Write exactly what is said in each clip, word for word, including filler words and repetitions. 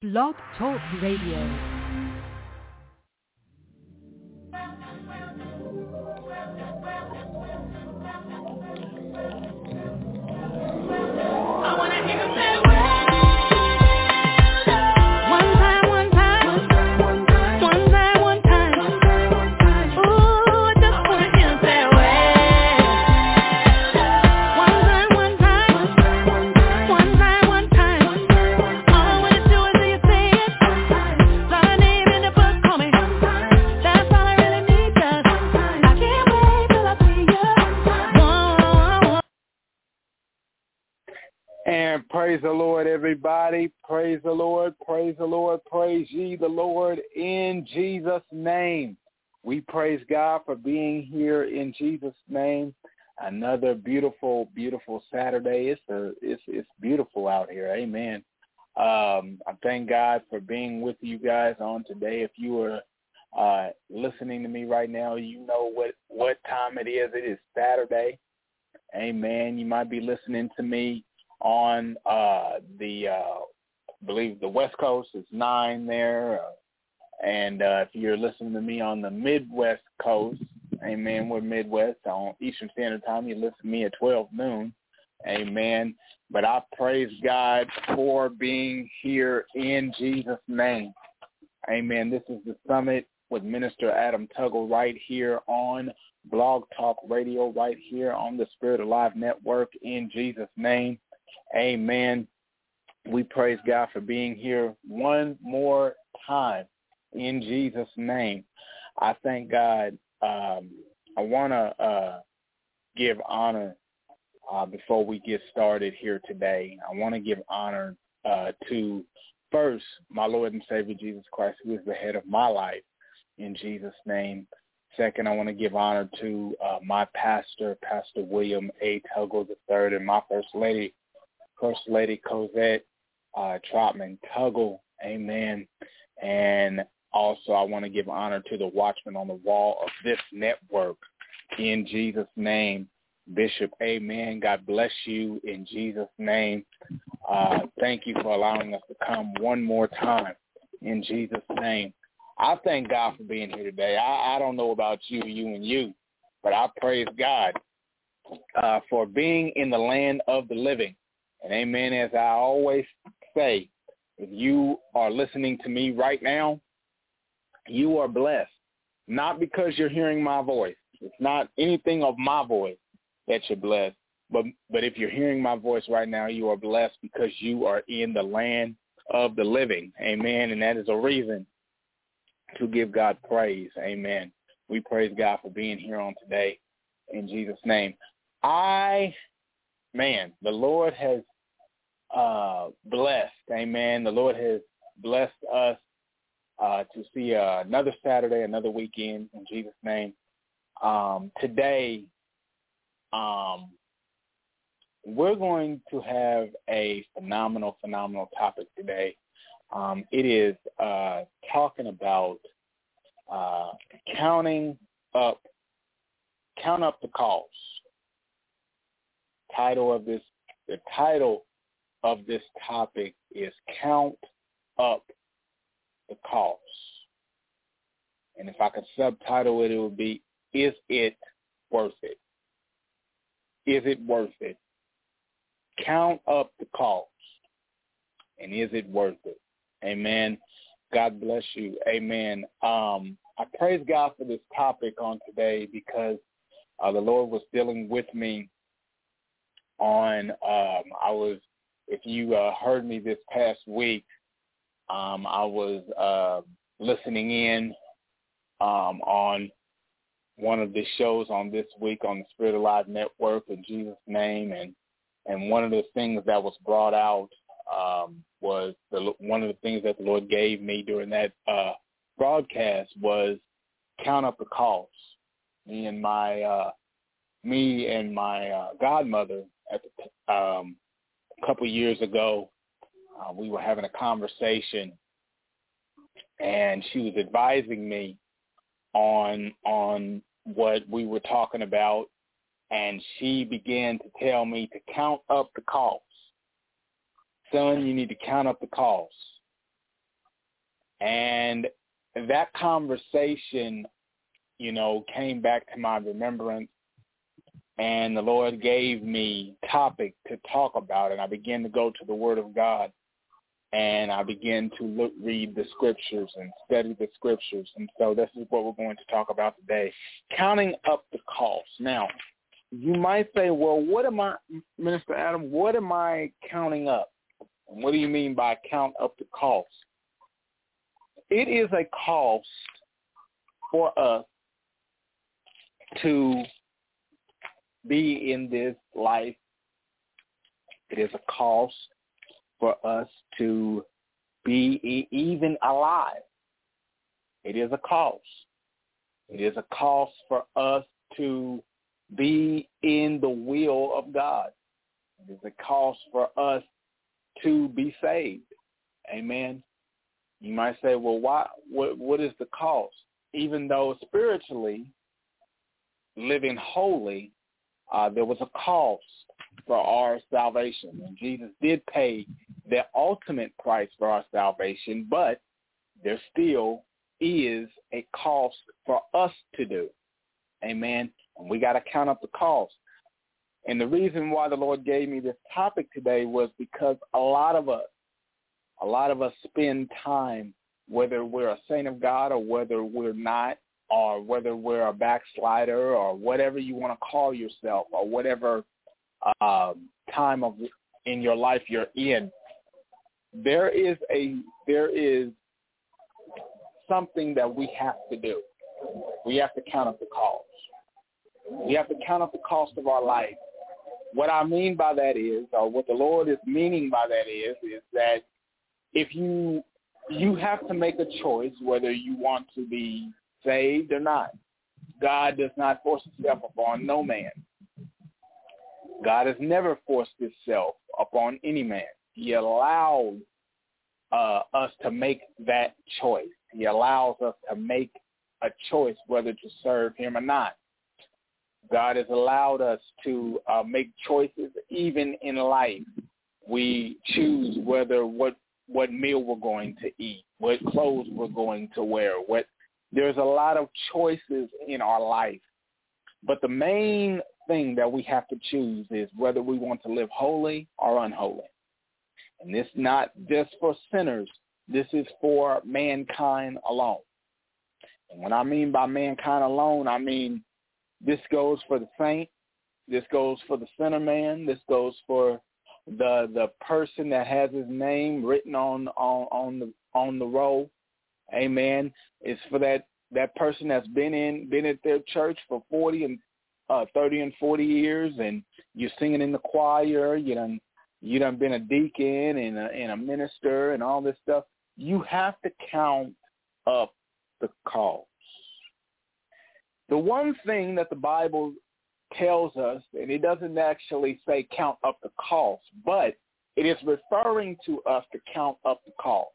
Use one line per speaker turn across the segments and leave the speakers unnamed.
Blog Talk Radio.
And praise the Lord, everybody. Praise the Lord. Praise the Lord. Praise ye the Lord in Jesus' name. We praise God for being here in Jesus' name. Another beautiful, beautiful Saturday. It's a, it's it's beautiful out here. Amen. Um, I thank God for being with you guys on today. If you are uh, listening to me right now, you know what, what time it is. It is Saturday. Amen. You might be listening to me on uh, the, uh, I believe the West Coast is nine there. Uh, and uh, if you're listening to me on the Midwest Coast, amen, we're Midwest. On Eastern Standard Time, you listen to me at twelve noon. Amen. But I praise God for being here in Jesus' name. Amen. This is the Summit with Minister Adam Tuggle right here on Blog Talk Radio, right here on the Spirit Alive Network in Jesus' name. Amen. We praise God for being here one more time in Jesus' name. I thank God. Um, I want to uh, give honor uh, before we get started here today. I want to give honor uh, to, first, my Lord and Savior Jesus Christ, who is the head of my life, in Jesus' name. Second, I want to give honor to uh, my pastor, Pastor William A. Tuggle the third, and my First Lady, First Lady Cosette uh, Trotman Tuggle, amen. And also I want to give honor to the watchman on the wall of this network in Jesus' name, Bishop, amen. God bless you in Jesus' name. Uh, thank you for allowing us to come one more time in Jesus' name. I thank God for being here today. I, I don't know about you, you and you, but I praise God uh, for being in the land of the living. And amen, as I always say, if you are listening to me right now, you are blessed. Not because you're hearing my voice. It's not anything of my voice that you're blessed. But but if you're hearing my voice right now, you are blessed because you are in the land of the living. Amen. And that is a reason to give God praise. Amen. We praise God for being here on today in Jesus' name. I, man, the Lord has uh, blessed. Amen. The Lord has blessed us uh, to see uh, another Saturday, another weekend in Jesus' name. Um, today, um, we're going to have a phenomenal, phenomenal topic today. Um, it is uh, talking about uh, counting up, count up the cost. Title of this, the title of this topic is Count Up the Cost. And if I could subtitle it, it would be, Is It Worth It? Is it worth it? Count up the cost. And is it worth it? Amen. God bless you. Amen. Um, I praise God for this topic on today because uh, the Lord was dealing with me on, um, I was, if you uh, heard me this past week, um, I was uh, listening in um, on one of the shows on this week on the Spirit Alive Network in Jesus' name, and, and one of the things that was brought out um, was the, one of the things that the Lord gave me during that uh, broadcast was count up the costs. Me and my uh, me and my uh, godmother at the, um, a couple years ago, uh, we were having a conversation, and she was advising me on on what we were talking about, and she began to tell me to count up the costs. Son, you need to count up the costs. And that conversation, you know, came back to my remembrance, and the Lord gave me topic to talk about, and I began to go to the Word of God, and I began to look, read the Scriptures and study the Scriptures. And so this is what we're going to talk about today, counting up the cost. Now, you might say, well, what am I, Minister Adam, what am I counting up? And what do you mean by count up the cost? It is a cost for us to be in this life. It is a cost for us to be e- even alive. It is a cost. It is a cost for us to be in the will of God. It is a cost for us to be saved. Amen. You might say, well, why? What, what is the cost? Even though spiritually, living holy, uh, there was a cost for our salvation. And Jesus did pay the ultimate price for our salvation, but there still is a cost for us to do. Amen. And we got to count up the cost. And the reason why the Lord gave me this topic today was because a lot of us, a lot of us spend time, whether we're a saint of God or whether we're not, or whether we're a backslider or whatever you want to call yourself, or whatever um, time of in your life you're in, there is a there is something that we have to do. We have to count up the cost. We have to count up the cost of our life. What I mean by that is, or what the Lord is meaning by that is, is that if you you have to make a choice whether you want to be saved or not. God does not force himself upon no man. God has never forced himself upon any man. He allowed uh, us to make that choice. He allows us to make a choice whether to serve him or not. God has allowed us to uh, make choices even in life. We choose whether what what meal we're going to eat, what clothes we're going to wear. What there's a lot of choices in our life. But the main thing that we have to choose is whether we want to live holy or unholy. And this is not just for sinners. This is for mankind alone. And what I mean by mankind alone, I mean this goes for the saint. This goes for the sinner man. This goes for the the person that has his name written on on, on the on the roll. Amen. It's for that, that person that's been in been at their church for forty and uh, thirty and forty years, and you're singing in the choir. You done you done been a deacon and a, and a minister and all this stuff. You have to count up the cost. The one thing that the Bible tells us, and it doesn't actually say count up the cost, but it is referring to us to count up the cost.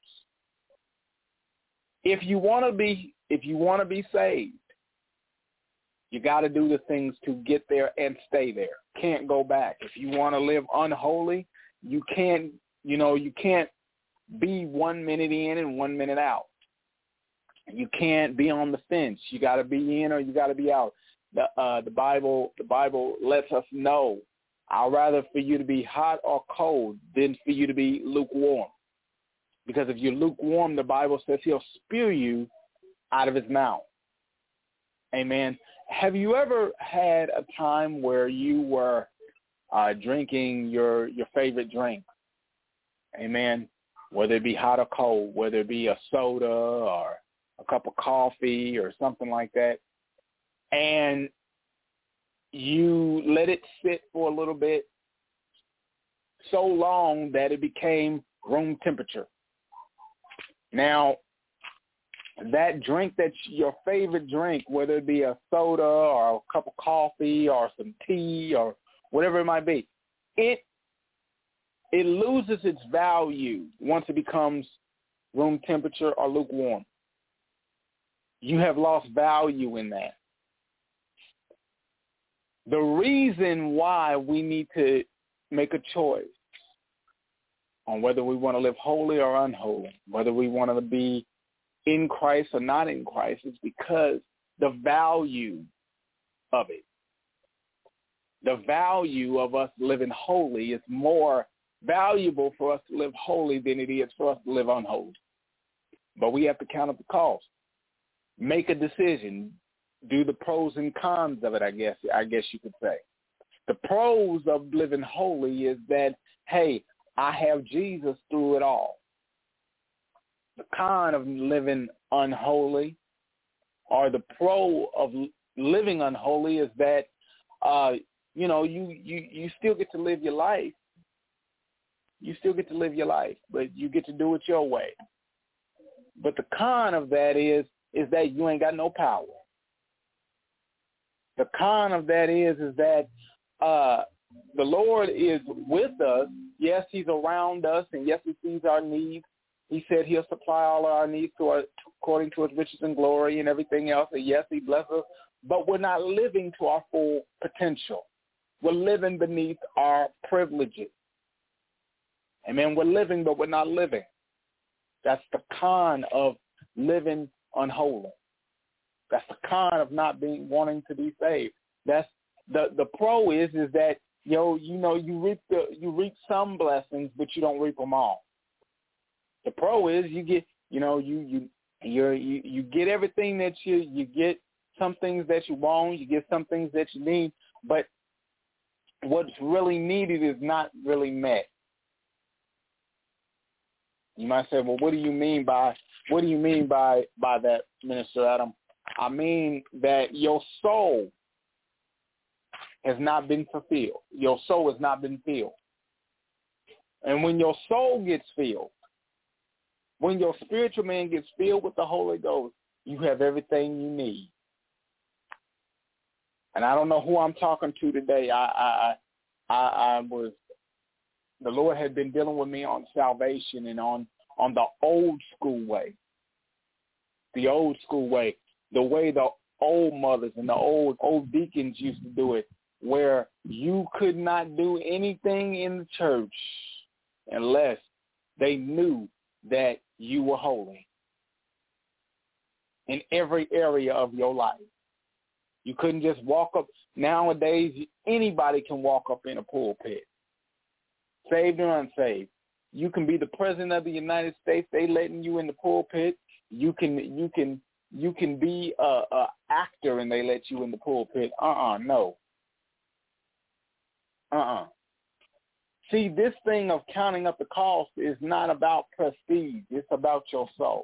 If you want to be, if you want to be saved, you got to do the things to get there and stay there. Can't go back. If you want to live unholy, you can't, you know, you can't be one minute in and one minute out. You can't be on the fence. You got to be in or you got to be out. The uh, the Bible the Bible lets us know, I'd rather for you to be hot or cold than for you to be lukewarm. Because if you're lukewarm, the Bible says he'll spew you out of his mouth. Amen. Have you ever had a time where you were uh, drinking your, your favorite drink? Amen. Whether it be hot or cold, whether it be a soda or a cup of coffee or something like that, and you let it sit for a little bit, so long that it became room temperature. Now, that drink that's your favorite drink, whether it be a soda or a cup of coffee or some tea or whatever it might be, it it loses its value once it becomes room temperature or lukewarm. You have lost value in that. The reason why we need to make a choice on whether we want to live holy or unholy, whether we want to be in Christ or not in Christ, it's because the value of it. The value of us living holy is more valuable for us to live holy than it is for us to live unholy. But we have to count up the cost. Make a decision. Do the pros and cons of it, I guess, I guess you could say. The pros of living holy is that, hey, I have Jesus through it all. The con of living unholy, or the pro of living unholy, is that, uh, you know, you, you, you still get to live your life. You still get to live your life, but you get to do it your way. But the con of that is, is that you ain't got no power. The con of that is, is that uh, the Lord is with us. Yes, he's around us, and yes, he sees our needs. He said he'll supply all of our needs to our, according to his riches and glory and everything else. And yes, he blesses us, but we're not living to our full potential. We're living beneath our privileges. Amen. We're living, but we're not living. That's the con of living unholy. That's the con of not being wanting to be saved. That's the the pro is is that yo you know you reap the you reap some blessings, but you don't reap them all. The pro is you get you know you you you you you get everything that you you get some things that you want, you get some things that you need, but what's really needed is not really met. You might say, well, what do you mean by what do you mean by by that, Minister Adam? I mean that your soul has not been fulfilled. Your soul has not been filled. And when your soul gets filled, when your spiritual man gets filled with the Holy Ghost, you have everything you need. And I don't know who I'm talking to today. I I I, I was the Lord had been dealing with me on salvation and on, on the old school way. The old school way. The way the old mothers and the old old deacons used to do it, where you could not do anything in the church unless they knew that you were holy in every area of your life. You couldn't just walk up. Nowadays, anybody can walk up in a pulpit, saved or unsaved. You can be the president of the United States. They letting you in the pulpit. You can you can you can be a, a actor and they let you in the pulpit. Uh-uh, no. Uh-uh. See, this thing of counting up the cost is not about prestige. It's about your soul.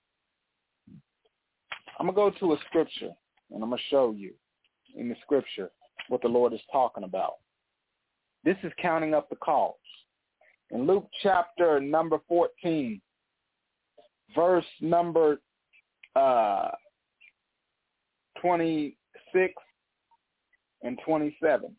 I'm going to go to a scripture, and I'm going to show you in the scripture what the Lord is talking about. This is counting up the cost. In Luke chapter number fourteen, verse number uh, twenty-six and twenty-seven.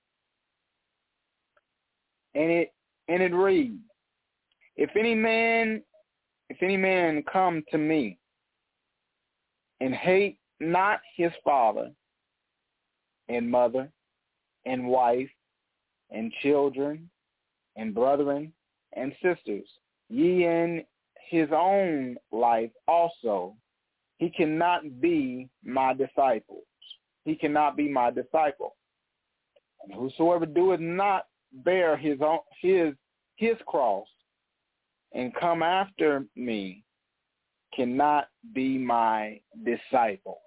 And it and it reads, If any man if any man come to me and hate not his father and mother and wife and children and brethren and sisters, ye in his own life also, he cannot be my disciples. He cannot be my disciple. And whosoever doeth not bear his own his his cross and come after me cannot be my disciple.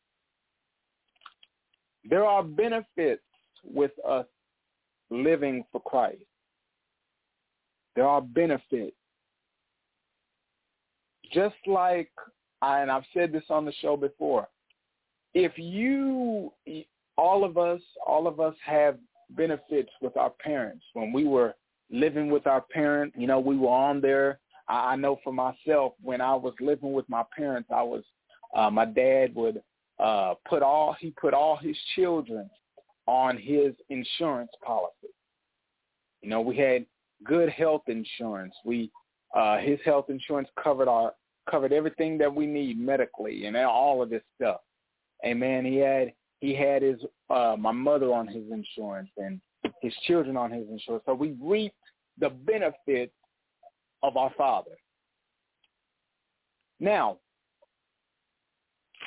There are benefits with us living for Christ. There are benefits. Just like, I, and I've said this on the show before, if you, all of us, all of us have benefits with our parents. When we were living with our parents, you know, we were on there. I, I know for myself, when I was living with my parents, I was, uh, my dad would uh, put all, he put all his children on his insurance policy. You know, we had good health insurance. We, uh, his health insurance covered our, covered everything that we need medically and all of this stuff. Amen. He had, he had his, uh, my mother on his insurance and his children on his insurance. So we reaped the benefits of our Father. Now,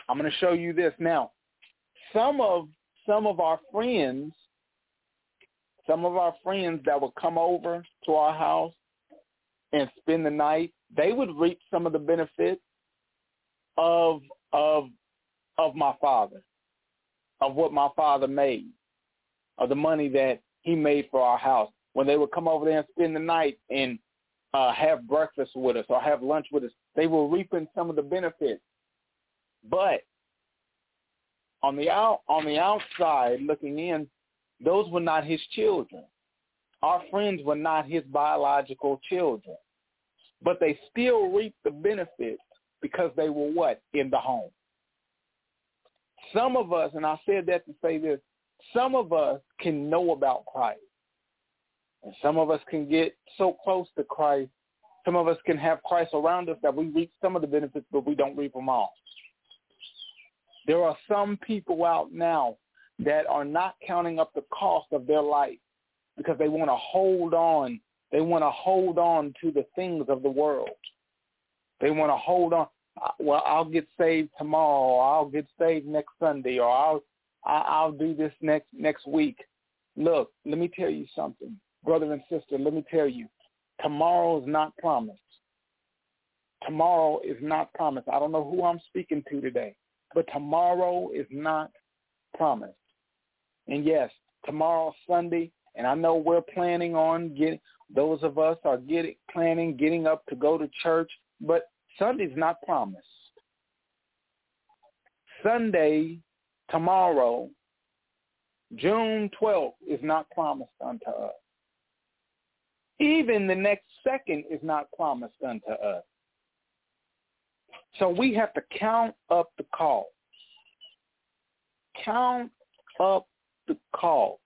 I'm going to show you this now. Some of some of our friends, some of our friends that would come over to our house and spend the night, they would reap some of the benefits of of of my father, of what my father made, of the money that he made for our house. When they would come over there and spend the night and uh, have breakfast with us or have lunch with us, they were reaping some of the benefits. But on the out on the outside looking in, those were not his children. Our friends were not his biological children. But they still reaped the benefits because they were what? In the home. Some of us, and I said that to say this, some of us can know about Christ. And some of us can get so close to Christ. Some of us can have Christ around us that we reap some of the benefits, but we don't reap them all. There are some people out now that are not counting up the cost of their life because they want to hold on. They want to hold on to the things of the world. They want to hold on. Well, I'll get saved tomorrow, or I'll get saved next Sunday, or I'll I'll do this next next week. Look, let me tell you something, brother and sister. Let me tell you, tomorrow is not promised. Tomorrow is not promised. I don't know who I'm speaking to today, but tomorrow is not promised. And yes, tomorrow's Sunday, and I know we're planning on getting. Those of us are getting planning, getting up to go to church, but Sunday's not promised. Sunday, tomorrow, June twelfth, is not promised unto us. Even the next second is not promised unto us. So we have to count up the cost. Count up the cost.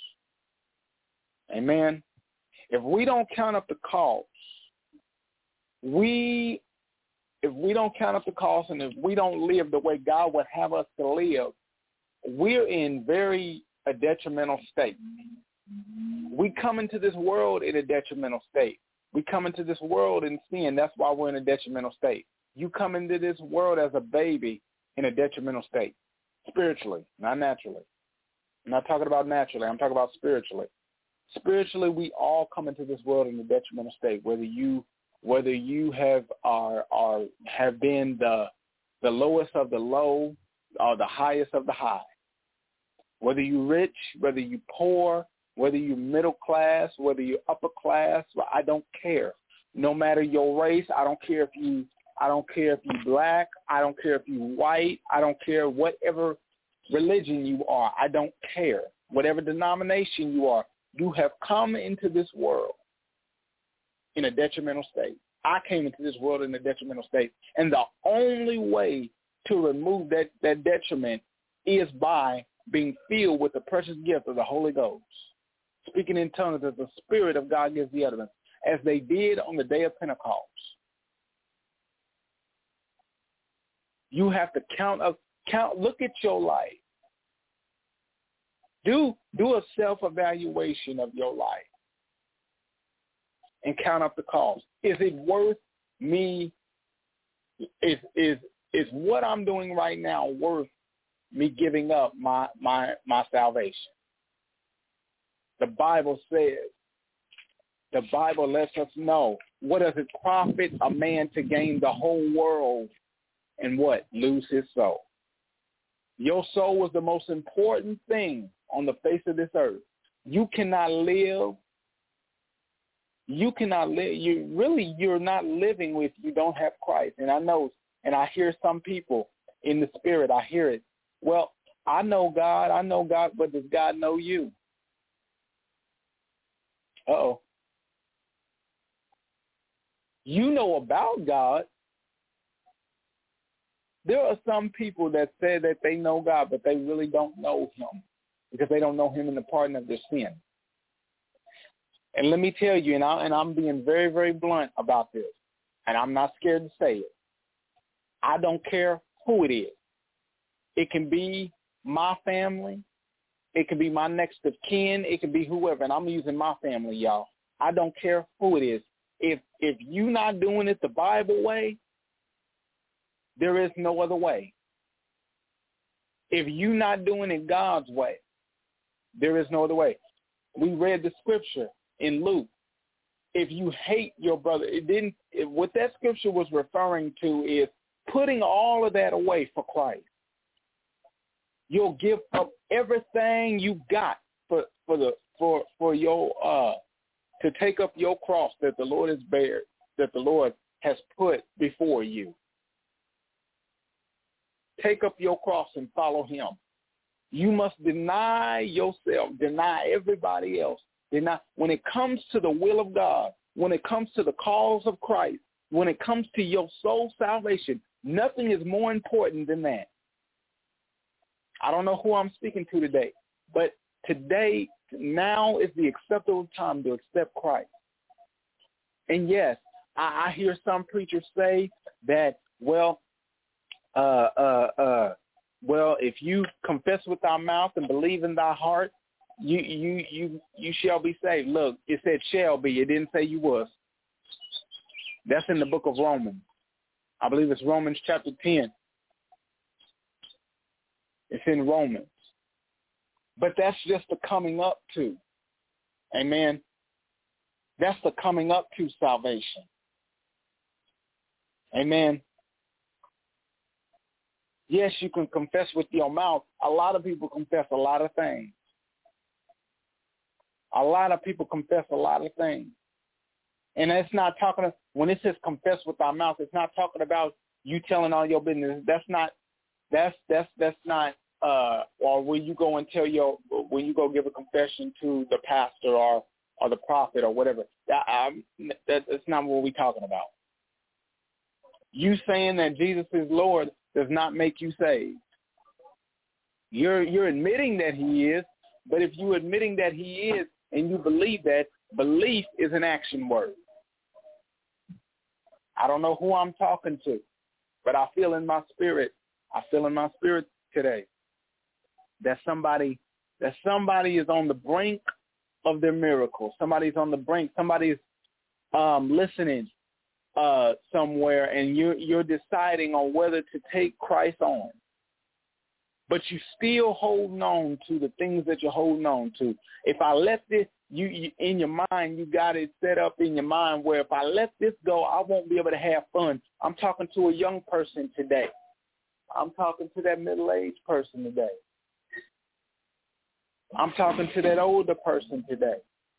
Amen. If we don't count up the cost, we, if we don't count up the cost and if we don't live the way God would have us to live, we're in very a detrimental state. We come into this world in a detrimental state. We come into this world in sin. That's why we're in a detrimental state. You come into this world as a baby in a detrimental state, spiritually, not naturally. I'm not talking about naturally. I'm talking about spiritually. Spiritually, we all come into this world in a detrimental state. Whether you, whether you have are are have been the the lowest of the low or the highest of the high. Whether you're rich, whether you're poor, whether you're middle class, whether you're upper class, I don't care. No matter your race, I don't care if you, I don't care if you're black, I don't care if you're white, I don't care whatever religion you are, I don't care. Whatever denomination you are, you have come into this world in a detrimental state. I came into this world in a detrimental state. And the only way to remove that, that detriment is by being filled with the precious gift of the Holy Ghost, speaking in tongues as the Spirit of God gives the utterance, as they did on the day of Pentecost. You have to count up, count, look at your life. Do do a self-evaluation of your life and count up the cost. Is it worth me? Is is is what I'm doing right now worth me giving up my my my salvation? The Bible says, the Bible lets us know, what does it profit a man to gain the whole world and what? Lose his soul. Your soul is the most important thing on the face of this earth. You cannot live. You cannot live. You really, you're not living if you don't have Christ. And I know, and I hear some people in the spirit, I hear it. Well, I know God, I know God, but does God know you? Uh-oh. You know about God. There are some people that say that they know God, but they really don't know him because they don't know him in the pardon of their sin. And let me tell you, and, I, and I'm being very, very blunt about this, and I'm not scared to say it. I don't care who it is. It can be my family. It can be my next of kin. It can be whoever, and I'm using my family, y'all. I don't care who it is. If if you're not doing it the Bible way, there is no other way. If you're not doing it God's way, there is no other way. We read the scripture in Luke. If you hate your brother, it didn't. It, what that scripture was referring to is putting all of that away for Christ. You'll give up everything you got for for the for for your uh to take up your cross that the Lord has bared, that the Lord has put before you. Take up your cross and follow him. You must deny yourself, deny everybody else. Deny. When it comes to the will of God, when it comes to the cause of Christ, when it comes to your soul salvation, nothing is more important than that. I don't know who I'm speaking to today, but today, now is the acceptable time to accept Christ. And yes, I, I hear some preachers say that, well, uh, uh, uh, well, if you confess with thy mouth and believe in thy heart, you you you you shall be saved. Look, it said shall be. It didn't say you was. That's in the book of Romans. I believe it's Romans chapter ten. It's in Romans. But that's just the coming up to. Amen. That's the coming up to salvation. Amen. Yes, you can confess with your mouth. A lot of people confess a lot of things. A lot of people confess a lot of things. And it's not talking, when it says confess with our mouth, it's not talking about you telling all your business. That's not, that's, that's, that's not, uh, or when you go and tell your, when you go give a confession to the pastor or, or the prophet or whatever. That, um, that, that's not what we're talking about. You saying that Jesus is Lord does not make you saved. You're, you're admitting that he is, but if you're admitting that he is and you believe that, belief is an action word. I don't know who I'm talking to, but I feel in my spirit, I feel in my spirit today that somebody, that somebody is on the brink of their miracle. Somebody's on the brink. Somebody's um, listening uh, somewhere, and you're, you're deciding on whether to take Christ on. But you still holding on to the things that you're holding on to. If I let this, you, you in your mind, you got it set up in your mind where if I let this go, I won't be able to have fun. I'm talking to a young person today. I'm talking to that middle-aged person today. I'm talking to that older person today.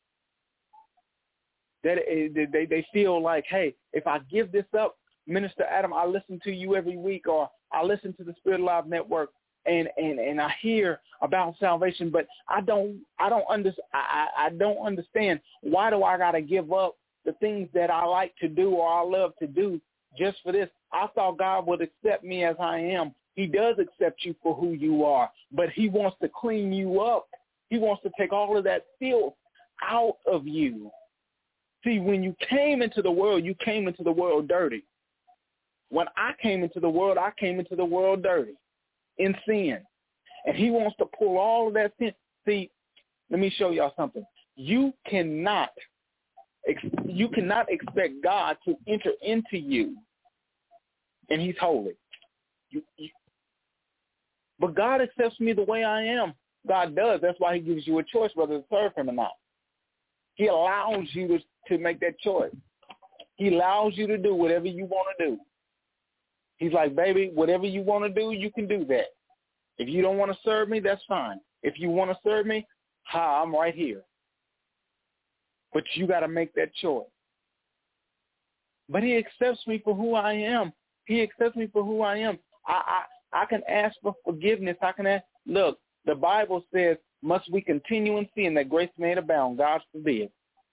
That they, they feel like, hey, if I give this up, Minister Adam, I listen to you every week, or I listen to the Spirit Live Network, and, and, and I hear about salvation, but I don't I don't under, I, I don't understand, why do I gotta give up the things that I like to do or I love to do just for this? I thought God would accept me as I am. He does accept you for who you are, but he wants to clean you up. He wants to take all of that filth out of you. See, when you came into the world, you came into the world dirty. When I came into the world, I came into the world dirty, in sin. And he wants to pull all of that sin. See, let me show y'all something. You cannot, you cannot expect God to enter into you, and he's holy. You, you, but God accepts me the way I am. God does. That's why he gives you a choice whether to serve him or not. He allows you to, to make that choice. He allows you to do whatever you want to do. He's like, baby, whatever you want to do, you can do that. If you don't want to serve me, that's fine. If you want to serve me, ha, I'm right here. But you got to make that choice. But he accepts me for who I am. He accepts me for who I am. I, I, I can ask for forgiveness. I can ask, look, the Bible says, must we continue in sin that grace may abound? God forbid.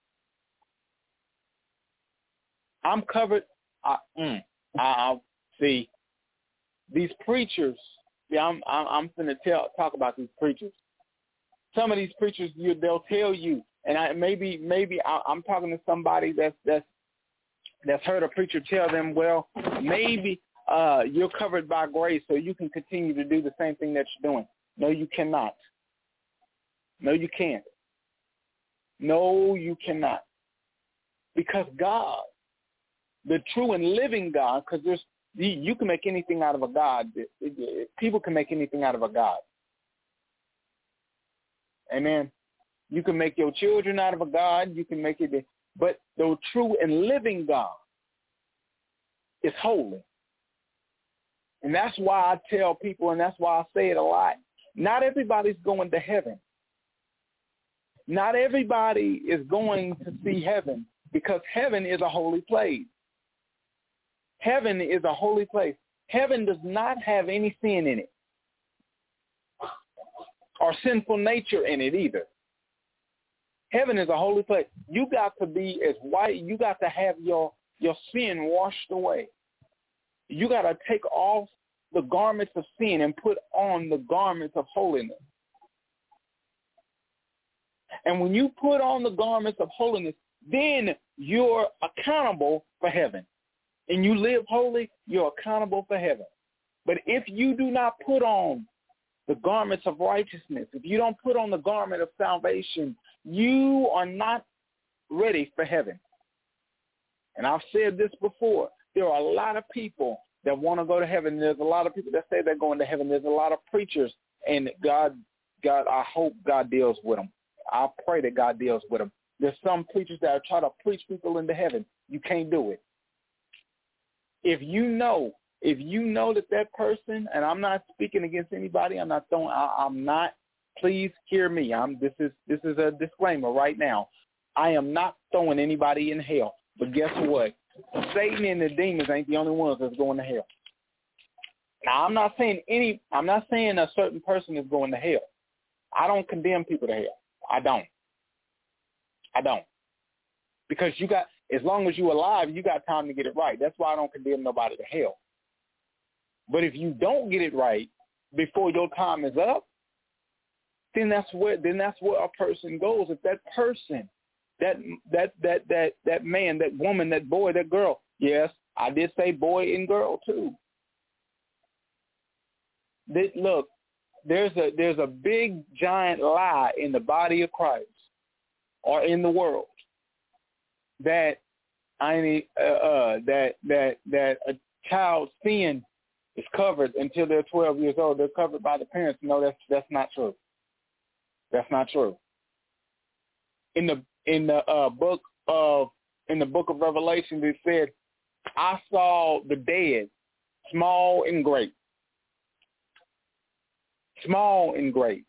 I'm covered. I, mm, I, I see these preachers. See, I'm I'm, I'm going to tell talk about these preachers. Some of these preachers, you, they'll tell you, and I maybe maybe I, I'm talking to somebody that's that's that's heard a preacher tell them, well, maybe uh, you're covered by grace, so you can continue to do the same thing that you're doing. No, you cannot. No, you can't. No, you cannot. Because God, the true and living God, because there's You, you can make anything out of a God. It, it, it, people can make anything out of a God. Amen. You can make your children out of a God. You can make it, but the true and living God is holy. And that's why I tell people, and that's why I say it a lot, not everybody's going to heaven. Not everybody is going to see heaven because heaven is a holy place. Heaven is a holy place. Heaven does not have any sin in it or sinful nature in it either. Heaven is a holy place. You got to be as white. You got to have your, your sin washed away. You got to take off the garments of sin and put on the garments of holiness. And when you put on the garments of holiness, then you're accountable for heaven. And you live holy, you're accountable for heaven. But if you do not put on the garments of righteousness, if you don't put on the garment of salvation, you are not ready for heaven. And I've said this before. There are a lot of people that want to go to heaven. There's a lot of people that say they're going to heaven. There's a lot of preachers, and God, God, I hope God deals with them. I pray that God deals with them. There's some preachers that try to preach people into heaven. You can't do it. If you know, if you know that that person, and I'm not speaking against anybody, I'm not throwing, I, I'm not. Please hear me. I'm. This is this is a disclaimer right now. I am not throwing anybody in hell. But guess what? Satan and the demons ain't the only ones that's going to hell. Now, I'm not saying any. I'm not saying a certain person is going to hell. I don't condemn people to hell. I don't. I don't. Because you got, as long as you're alive, you got time to get it right. That's why I don't condemn nobody to hell. But if you don't get it right before your time is up, then that's where then that's where a person goes. If that person, that that that that that man, that woman, that boy, that girl, yes, I did say boy and girl too. That, look, there's a there's a big giant lie in the body of Christ or in the world that I mean uh, uh, that that that a child's sin is covered until they're twelve years old. They're covered by the parents. No, that's that's not true. That's not true. In the in the uh, book of in the book of Revelation, it said, "I saw the dead, small and great, small and great.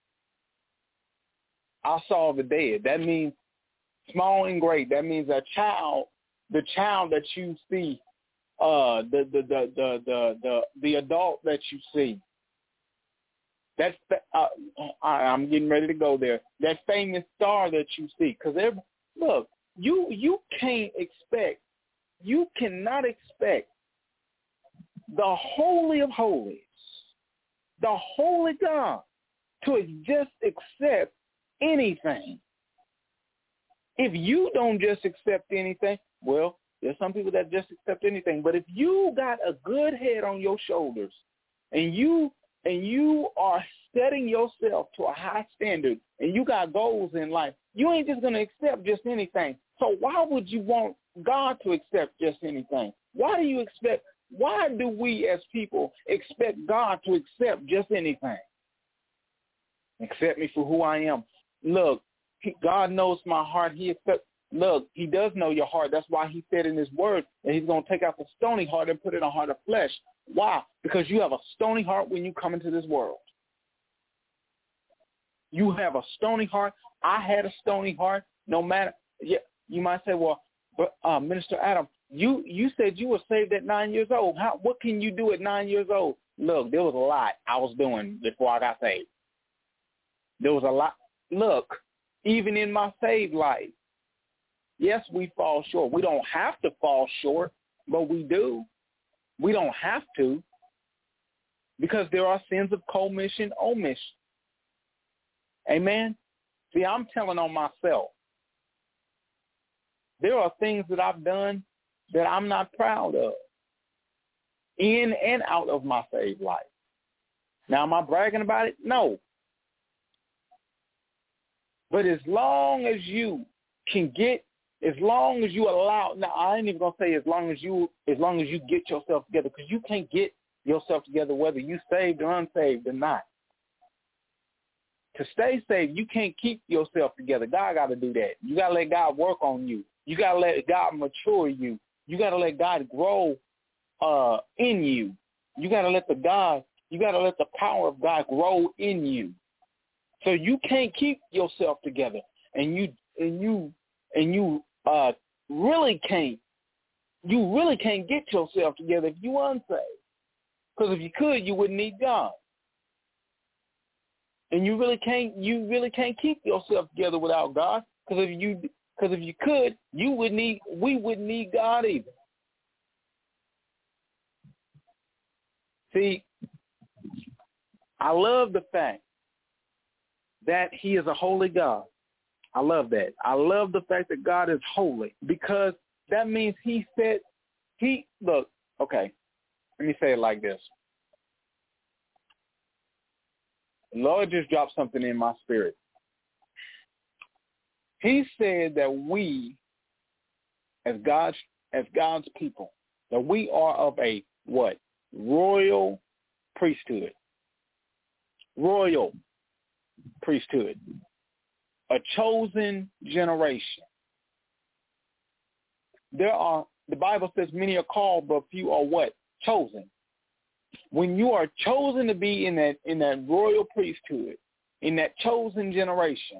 I saw the dead." That means small and great. That means a child, the child that you see, uh, the the the the the the, the adult that you see. That's uh, I'm getting ready to go there. That famous star that you see, because look, you you can't expect, you cannot expect the Holy of Holies, the Holy God, to just accept anything. If you don't just accept anything, well, there's some people that just accept anything. But if you got a good head on your shoulders, and you and you are setting yourself to a high standard, and you got goals in life, you ain't just going to accept just anything. So why would you want God to accept just anything? Why do you expect, why do we as people expect God to accept just anything? Accept me for who I am. Look, God knows my heart. He accepts. Look, he does know your heart. That's why he said in his word that he's going to take out the stony heart and put in a heart of flesh. Why? Because you have a stony heart when you come into this world. You have a stony heart. I had a stony heart. No matter, yeah, you might say, well, but uh, Minister Adam, you, you said you were saved at nine years old. How, what can you do at nine years old? Look, there was a lot I was doing before I got saved. There was a lot. Look, even in my saved life, yes, we fall short. We don't have to fall short, but we do. We don't have to, because there are sins of commission, omission. Amen? See, I'm telling on myself. There are things that I've done that I'm not proud of in and out of my saved life. Now, am I bragging about it? No. But as long as you can get, as long as you allow, now I ain't even going to say as long as you as long as you get yourself together, because you can't get yourself together whether you saved or unsaved or not. To stay saved, you can't keep yourself together. God got to do that. You got to let God work on you. You got to let God mature you. You got to let God grow uh, in you. You got to let the God, you got to let the power of God grow in you. So you can't keep yourself together, and you and you and you uh, really can't. You really can't get yourself together if you unsaved. Because if you could, you wouldn't need God. And you really can't. You really can't keep yourself together without God. Because if you, because if you could, you would need. We wouldn't need God either. See, I love the fact that He is a holy God. I love that. I love the fact that God is holy, because that means He said, He look. Okay, let me say it like this. The Lord just dropped something in my spirit. He said that we, as God's as God's people, that we are of a what? Royal priesthood. Royal priesthood. A chosen generation. There are, the Bible says many are called, but few are what? Chosen. When you are chosen to be in that in that royal priesthood, in that chosen generation,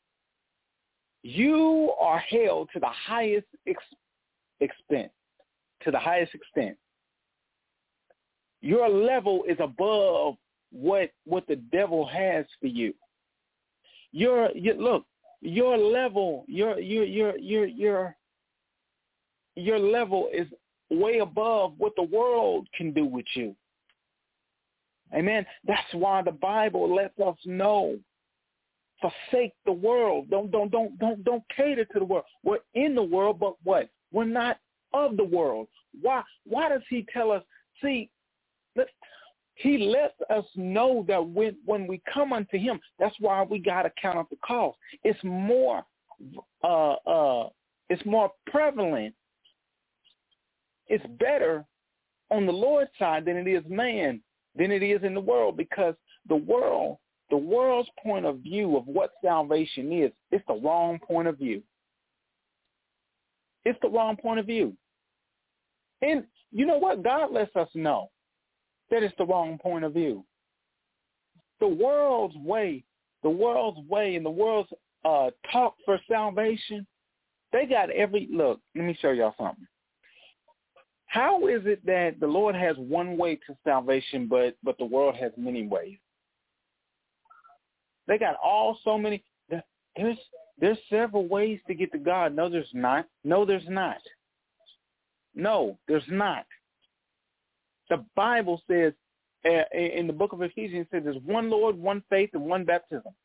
you are held to the highest ex- extent, to the highest extent. Your level is above what what the devil has for you. Your, your look, your level, your your your your your your level is way above what the world can do with you. Amen. That's why the Bible lets us know. Forsake the world. Don't don't don't don't don't cater to the world. We're in the world, but what? We're not of the world. Why why does he tell us? See, let, he lets us know that when when we come unto him, that's why we gotta count up the cost. It's more uh uh it's more prevalent. It's better on the Lord's side than it is man, than it is in the world, because the world, the world's point of view of what salvation is, it's the wrong point of view. It's the wrong point of view. And you know what? God lets us know that it's the wrong point of view. The world's way, the world's way and the world's uh, talk for salvation, they got every, look, let me show y'all something. How is it that the Lord has one way to salvation, but but the world has many ways? They got all so many. There's there's several ways to get to God. No, there's not. No, there's not. No, there's not. The Bible says uh, in the book of Ephesians, it says there's one Lord, one faith, and one baptism.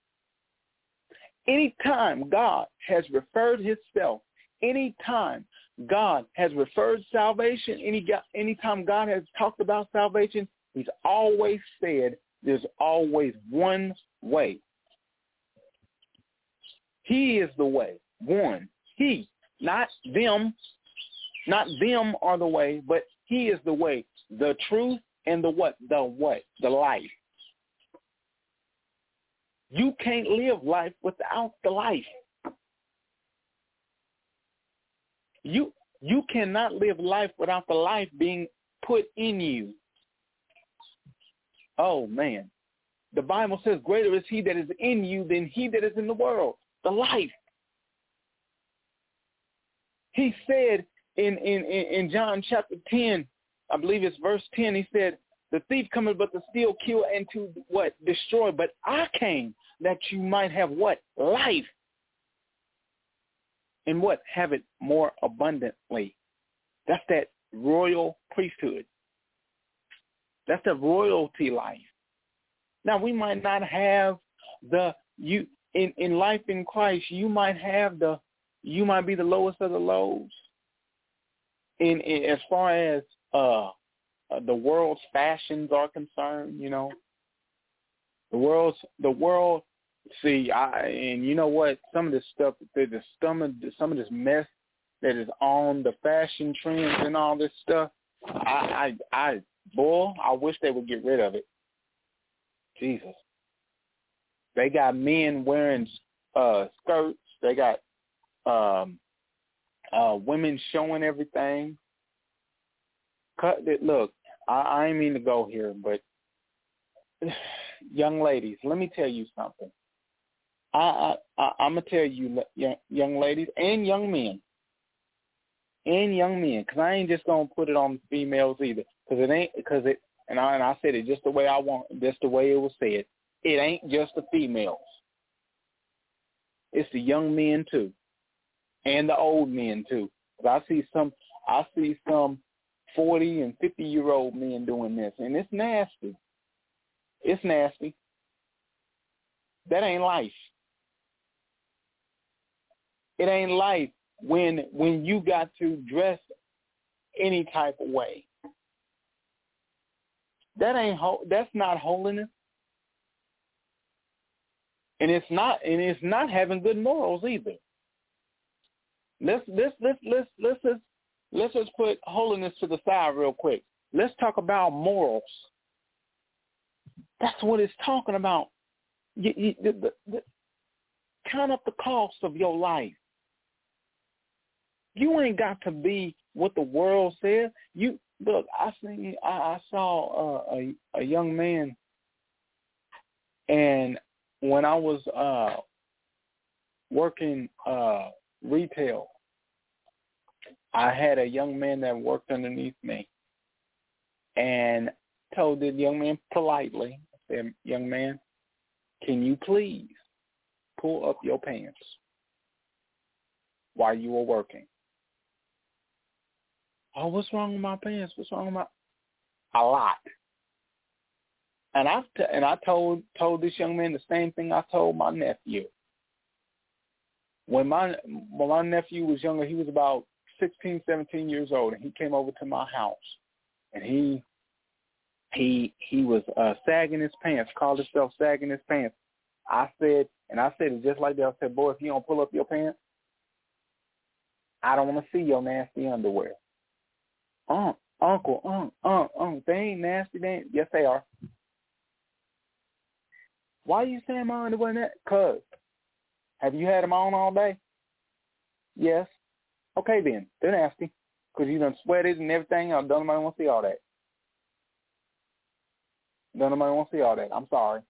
Anytime God has referred himself, anytime God has referred salvation, any anytime God has talked about salvation, he's always said there's always one way. He is the way. One. He. Not them. Not them are the way, but he is the way, the truth, and the what? The what? The life. You can't live life without the life. You you cannot live life without the life being put in you. Oh, man. The Bible says greater is he that is in you than he that is in the world. The life. He said in, in, in John chapter ten, I believe it's verse ten, he said, the thief cometh but to steal, kill, and to what? Destroy. But I came that you might have what? Life. And what? Have it more abundantly. That's that royal priesthood. That's the royalty life. Now, we might not have the, you in, in life in Christ, you might have the, you might be the lowest of the lows. In, in as far as uh, uh, the world's fashions are concerned, you know, the world's, the world, see, I, and you know what? Some of this stuff, the some of some of this mess that is on the fashion trends and all this stuff, I, I, I, boy, I wish they would get rid of it. Jesus. They got men wearing uh, skirts. They got um, uh, women showing everything. Cut it. Look, I, I ain't mean to go here, but young ladies, let me tell you something. I, I, I I'm gonna tell you, young, young ladies and young men, and young men, because I ain't just gonna put it on the females either, because it ain't, because it, and I and I said it just the way I want, just the way it was said. It ain't just the females. It's the young men too, and the old men too. Because I see some, I see some forty and fifty year old men doing this, and it's nasty. It's nasty. That ain't life. It ain't life when when you got to dress any type of way. That ain't ho- that's not holiness, and it's not and it's not having good morals either. Let's let's let's let's let's let's let's just put holiness to the side real quick. Let's talk about morals. That's what it's talking about. You, you, the, the, the, count up the cost of your life. You ain't got to be what the world says. You look. I seen. I, I saw uh, a a young man, and when I was uh, working uh, retail, I had a young man that worked underneath me, and told the young man politely, I said, "Young man, can you please pull up your pants while you are working?" Oh, what's wrong with my pants? What's wrong with my? A lot. And I t- and I told told this young man the same thing I told my nephew. When my when my nephew was younger, he was about sixteen, seventeen years old, and he came over to my house, and he he he was uh, sagging his pants, called himself sagging his pants. I said, and I said it just like that. I said, "Boy, if you don't pull up your pants, I don't want to see your nasty underwear." Uh, uncle, uh, uh, uh, they ain't nasty. They ain't. Yes, they are. Why are you saying my underwear that? Cause, have you had them on all day? Yes. Okay then, they're nasty. Cause you done sweated and everything. Don't nobody want to see all that. Don't nobody want to see all that. I'm sorry.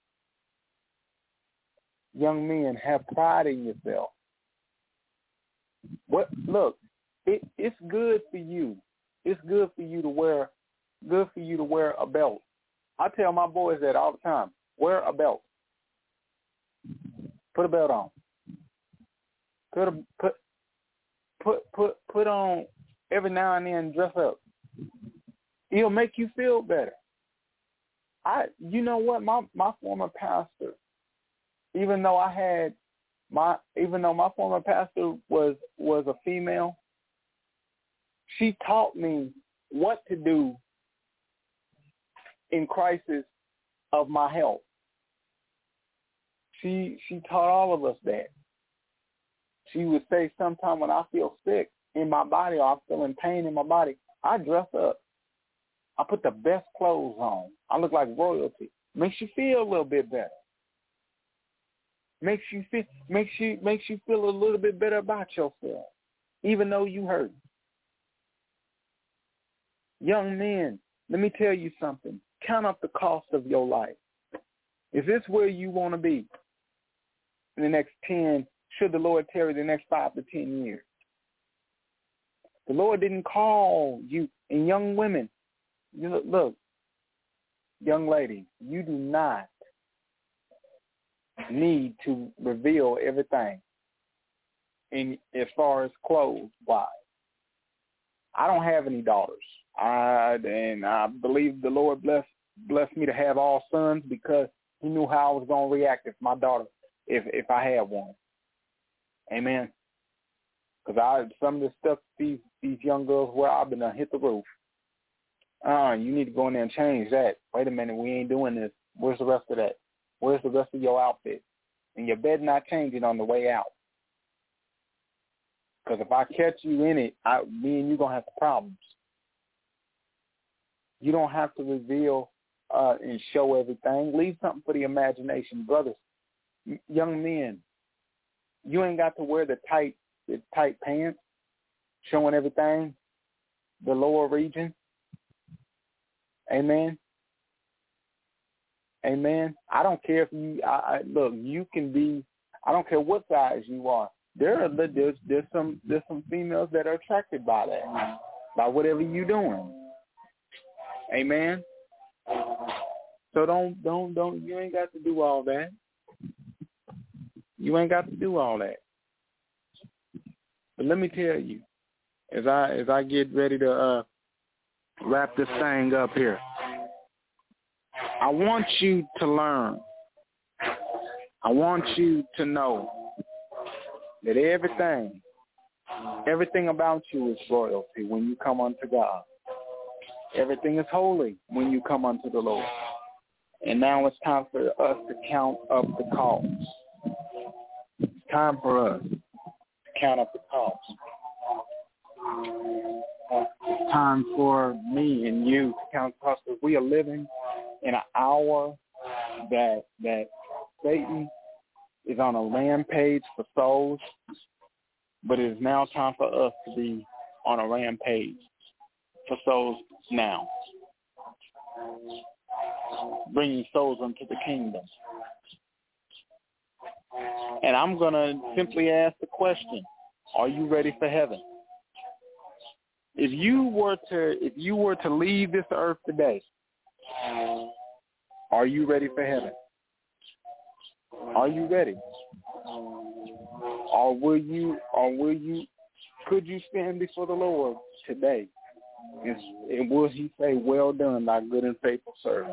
Young men, have pride in yourself. What? Look, it, it's good for you. It's good for you to wear, good for you to wear a belt. I tell my boys that all the time. Wear a belt. Put a belt on. Put a, put put put put on every now and then. Dress up. It'll make you feel better. I, you know what? My my former pastor, even though I had my, even though my former pastor was was a female, she taught me what to do in crisis of my health. She she taught all of us that. She would say sometime when I feel sick in my body or I'm feeling pain in my body, I dress up. I put the best clothes on. I look like royalty. Makes you feel a little bit better. Makes you feel makes you makes you feel a little bit better about yourself, even though you hurt. Young men, let me tell you something. Count up the cost of your life. Is this where you want to be in the next ten, should the Lord tarry the next five to ten years? The Lord didn't call you, and young women, you look, look, young ladies, you do not need to reveal everything in as far as clothes wise. I don't have any daughters. I and I believe the Lord blessed blessed me to have all sons because He knew how I was going to react if my daughter, if if I had one. Amen. Because I some of the stuff these these young girls wear, I've been done hit the roof. Uh, you need to go in there and change that. Wait a minute, we ain't doing this. Where's the rest of that? Where's the rest of your outfit? And your bed not changing on the way out. Because if I catch you in it, I, me and you gonna have some problems. You don't have to reveal uh, and show everything. Leave something for the imagination. Brothers, y- young men, you ain't got to wear the tight, the tight pants showing everything, the lower region. Amen. Amen. I don't care if you, I, I, look, you can be, I don't care what size you are. There are, there's, there's some, there's some females that are attracted by that, by whatever you're doing. Amen. So don't, don't, don't, you ain't got to do all that. You ain't got to do all that. But let me tell you, as I, as I get ready to uh, wrap this thing up here, I want you to learn. I want you to know that everything, everything about you is royalty when you come unto God. Everything is holy when you come unto the Lord. And now it's time for us to count up the cost. It's time for us to count up the cost. It's time for me and you to count the cost, because we are living in an hour that that Satan is on a rampage for souls, but it is now time for us to be on a rampage for souls now, bringing souls into the kingdom. And I'm going to simply ask the question, are you ready for heaven? If you were to if you were to leave this earth today, are you ready for heaven? Are you ready? Or will you or will you could you stand before the Lord today? And, and will he say, well done, thy good and faithful servant?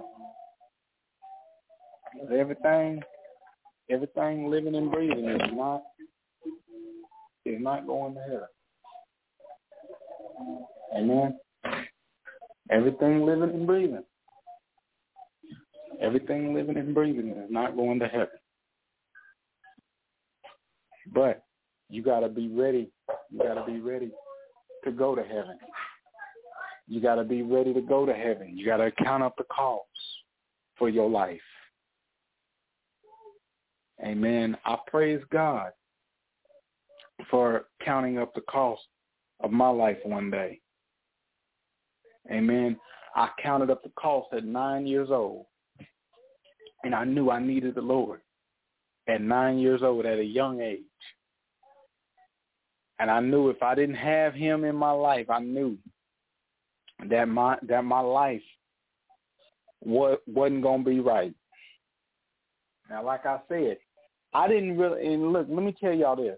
Everything everything living and breathing is not is not going to heaven. Amen. Everything living and breathing. Everything living and breathing is not going to heaven. But you got to be ready. You got to be ready to go to heaven. You got to be ready to go to heaven. You got to count up the costs for your life. Amen. I praise God for counting up the cost of my life one day. Amen. I counted up the cost at nine years old, and I knew I needed the Lord at nine years old, at a young age. And I knew if I didn't have him in my life, I knew that my that my life was, wasn't going to be right. Now, like I said, I didn't really, and look, let me tell y'all this.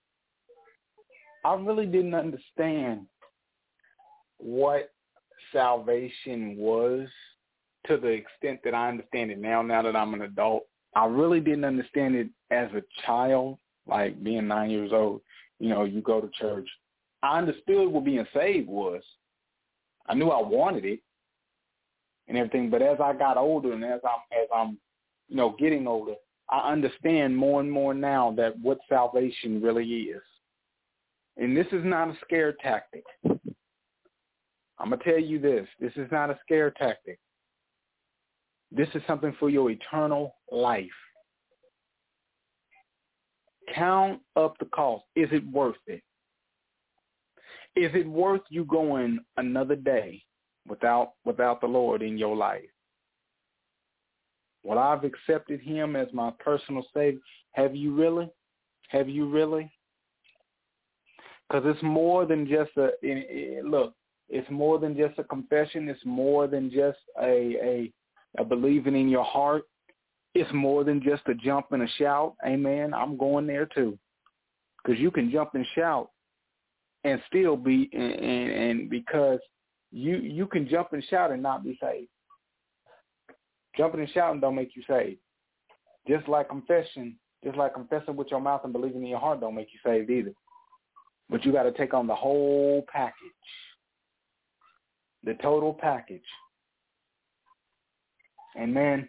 I really didn't understand what salvation was to the extent that I understand it now, now that I'm an adult. I really didn't understand it as a child, like being nine years old. You know, you go to church. I understood what being saved was. I knew I wanted it and everything, but as I got older and as I'm, as I'm, you know, getting older, I understand more and more now that what salvation really is. And this is not a scare tactic. I'm going to tell you this. This is not a scare tactic. This is something for your eternal life. Count up the cost. Is it worth it? Is it worth you going another day without without the Lord in your life? Well, I've accepted him as my personal Savior. Have you really? Have you really? Because it's more than just a, it, it, look, it's more than just a confession. It's more than just a, a, a believing in your heart. It's more than just a jump and a shout. Amen. I'm going there too. Because you can jump and shout and still be, and, and, and because you you can jump and shout and not be saved. Jumping and shouting don't make you saved. Just like confession, just like confessing with your mouth and believing in your heart don't make you saved either. But you got to take on the whole package, the total package. Amen.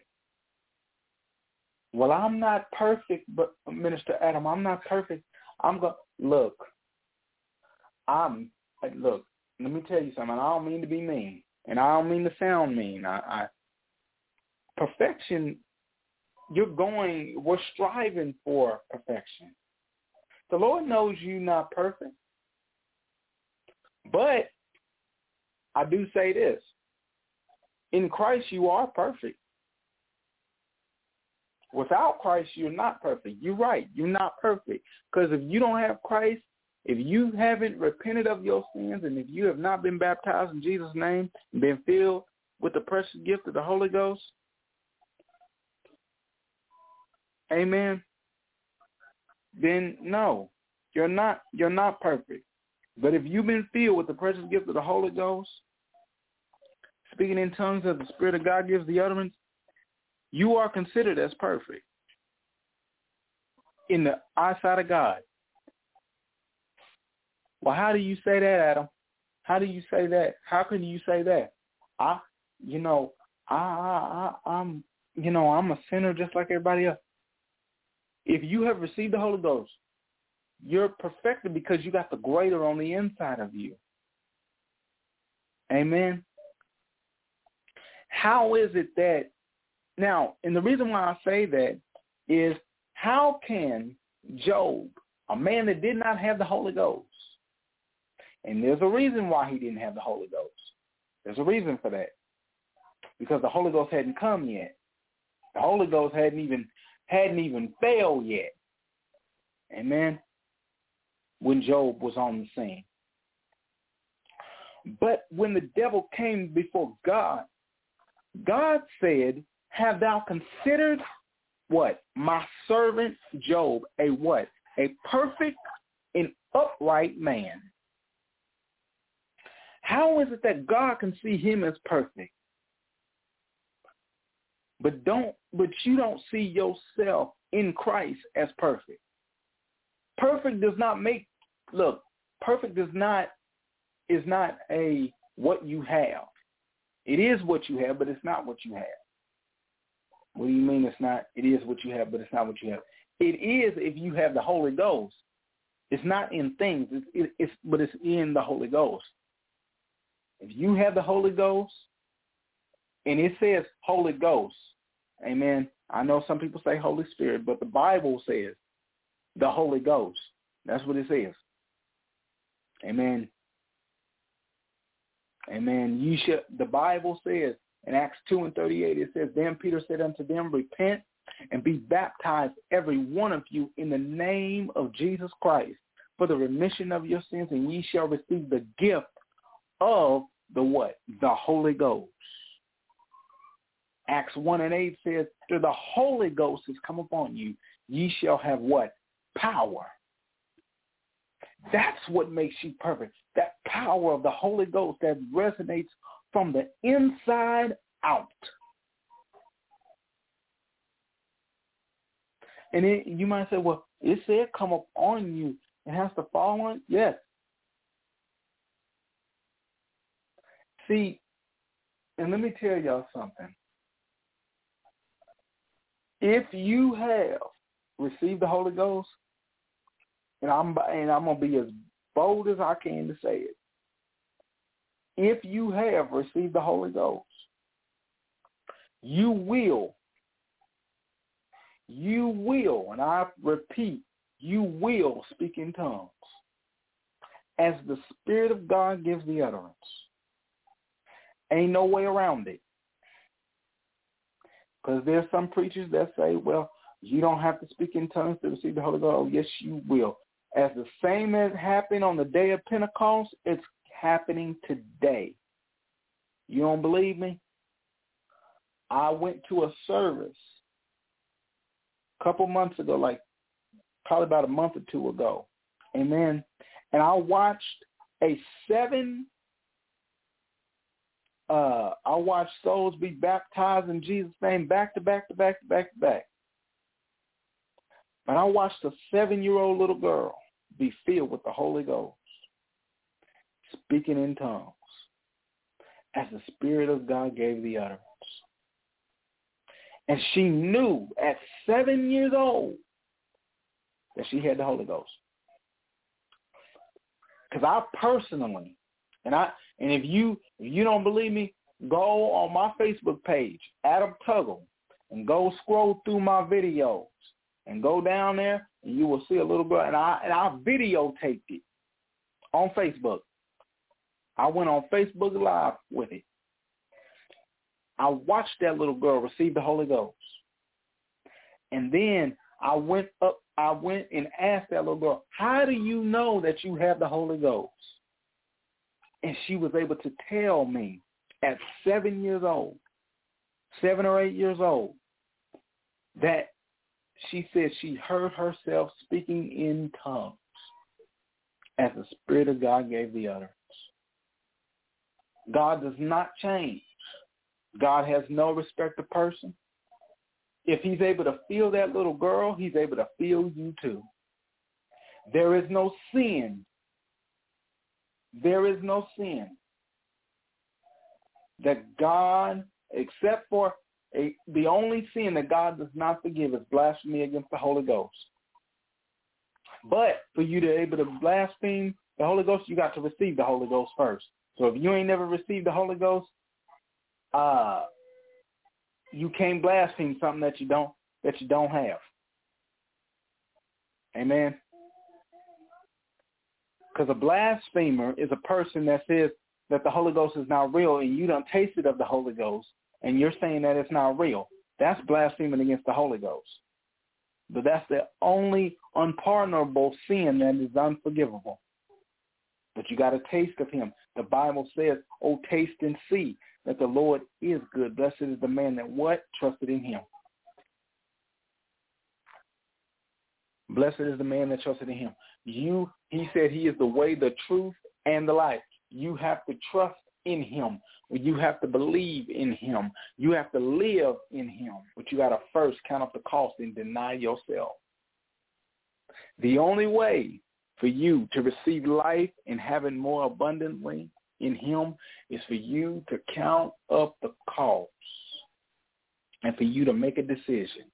Well, I'm not perfect, but Minister Adam, I'm not perfect. I'm going to, look, I'm, look, let me tell you something. I don't mean to be mean. And I don't mean to sound mean. I, I perfection, you're going, we're striving for perfection. The Lord knows you're not perfect. But I do say this. In Christ, you are perfect. Without Christ, you're not perfect. You're right. You're not perfect. Because if you don't have Christ, if you haven't repented of your sins, and if you have not been baptized in Jesus' name and been filled with the precious gift of the Holy Ghost, amen, then no, you're not, you're not perfect. But if you've been filled with the precious gift of the Holy Ghost, speaking in tongues as the Spirit of God gives the utterance, you are considered as perfect in the eyesight of God. Well, how do you say that, Adam? How do you say that? How can you say that? I, you know, I, I, I, I'm, you know, I'm a sinner just like everybody else. If you have received the Holy Ghost, you're perfected because you got the greater on the inside of you. Amen. How is it that, now, and the reason why I say that is, how can Job, a man that did not have the Holy Ghost, and there's a reason why he didn't have the Holy Ghost. There's a reason for that. Because the Holy Ghost hadn't come yet. The Holy Ghost hadn't even hadn't even failed yet. Amen. When Job was on the scene. But when the devil came before God, God said, have thou considered what? My servant Job, a what? A perfect and upright man. How is it that God can see him as perfect? But don't but you don't see yourself in Christ as perfect. Perfect does not make look, perfect does not is not a what you have. It is what you have, but it's not what you have. What do you mean it's not? It is what you have, but it's not what you have. It is if you have the Holy Ghost. It's not in things, it's, it, it's but it's in the Holy Ghost. If you have the Holy Ghost, and it says Holy Ghost, amen. I know some people say Holy Spirit, but the Bible says the Holy Ghost. That's what it says. Amen. Amen. You should. The Bible says in Acts two and thirty-eight, it says, then Peter said unto them, repent and be baptized every one of you in the name of Jesus Christ for the remission of your sins, and ye shall receive the gift of the what? The Holy Ghost. Acts one and eight says, after the Holy Ghost has come upon you, ye shall have what? Power. That's what makes you perfect. That power of the Holy Ghost that resonates from the inside out. And it, you might say, well, it said come up on you. It has to fall on. Yes. See, and let me tell y'all something. If you have received the Holy Ghost, and I'm and I'm gonna be as bold as I can to say it. If you have received the Holy Ghost, you will, you will, and I repeat, you will speak in tongues as the Spirit of God gives the utterance. Ain't no way around it. Because there's some preachers that say, well, you don't have to speak in tongues to receive the Holy Ghost. Oh, yes, you will. As the same as happened on the day of Pentecost, it's happening today. You don't believe me? I went to a service a couple months ago, like probably about a month or two ago. Amen. And I watched a seven Uh, I watched souls be baptized in Jesus' name back to back to back to back to back. But I watched a seven-year-old little girl be filled with the Holy Ghost, speaking in tongues, as the Spirit of God gave the utterance. And she knew at seven years old that she had the Holy Ghost. Because I personally, And I and if you if you don't believe me, go on my Facebook page, Adam Tuggle, and go scroll through my videos and go down there and you will see a little girl. And I and I videotaped it on Facebook. I went on Facebook Live with it. I watched that little girl receive the Holy Ghost. And then I went up, I went and asked that little girl, how do you know that you have the Holy Ghost? And she was able to tell me at seven years old, seven or eight years old, that she said she heard herself speaking in tongues as the Spirit of God gave the utterance. God does not change. God has no respect to person. If he's able to feel that little girl, he's able to feel you too. There is no sin. There is no sin that God, except for a, the only sin that God does not forgive is blasphemy against the Holy Ghost. But for you to be able to blaspheme the Holy Ghost, you got to receive the Holy Ghost first. So if you ain't never received the Holy Ghost, uh, you can't blaspheme something that you don't that you don't have. Amen. Because a blasphemer is a person that says that the Holy Ghost is not real, and you done tasted of the Holy Ghost, and you're saying that it's not real. That's blaspheming against the Holy Ghost. But that's the only unpardonable sin that is unforgivable. But you got a taste of him. The Bible says, oh, taste and see that the Lord is good. Blessed is the man that what? Trusted in him. Blessed is the man that trusted in him. You, he said he is the way, the truth, and the life. You have to trust in him. You have to believe in him. You have to live in him. But you got to first count up the cost and deny yourself. The only way for you to receive life and have it more abundantly in him is for you to count up the cost and for you to make a decision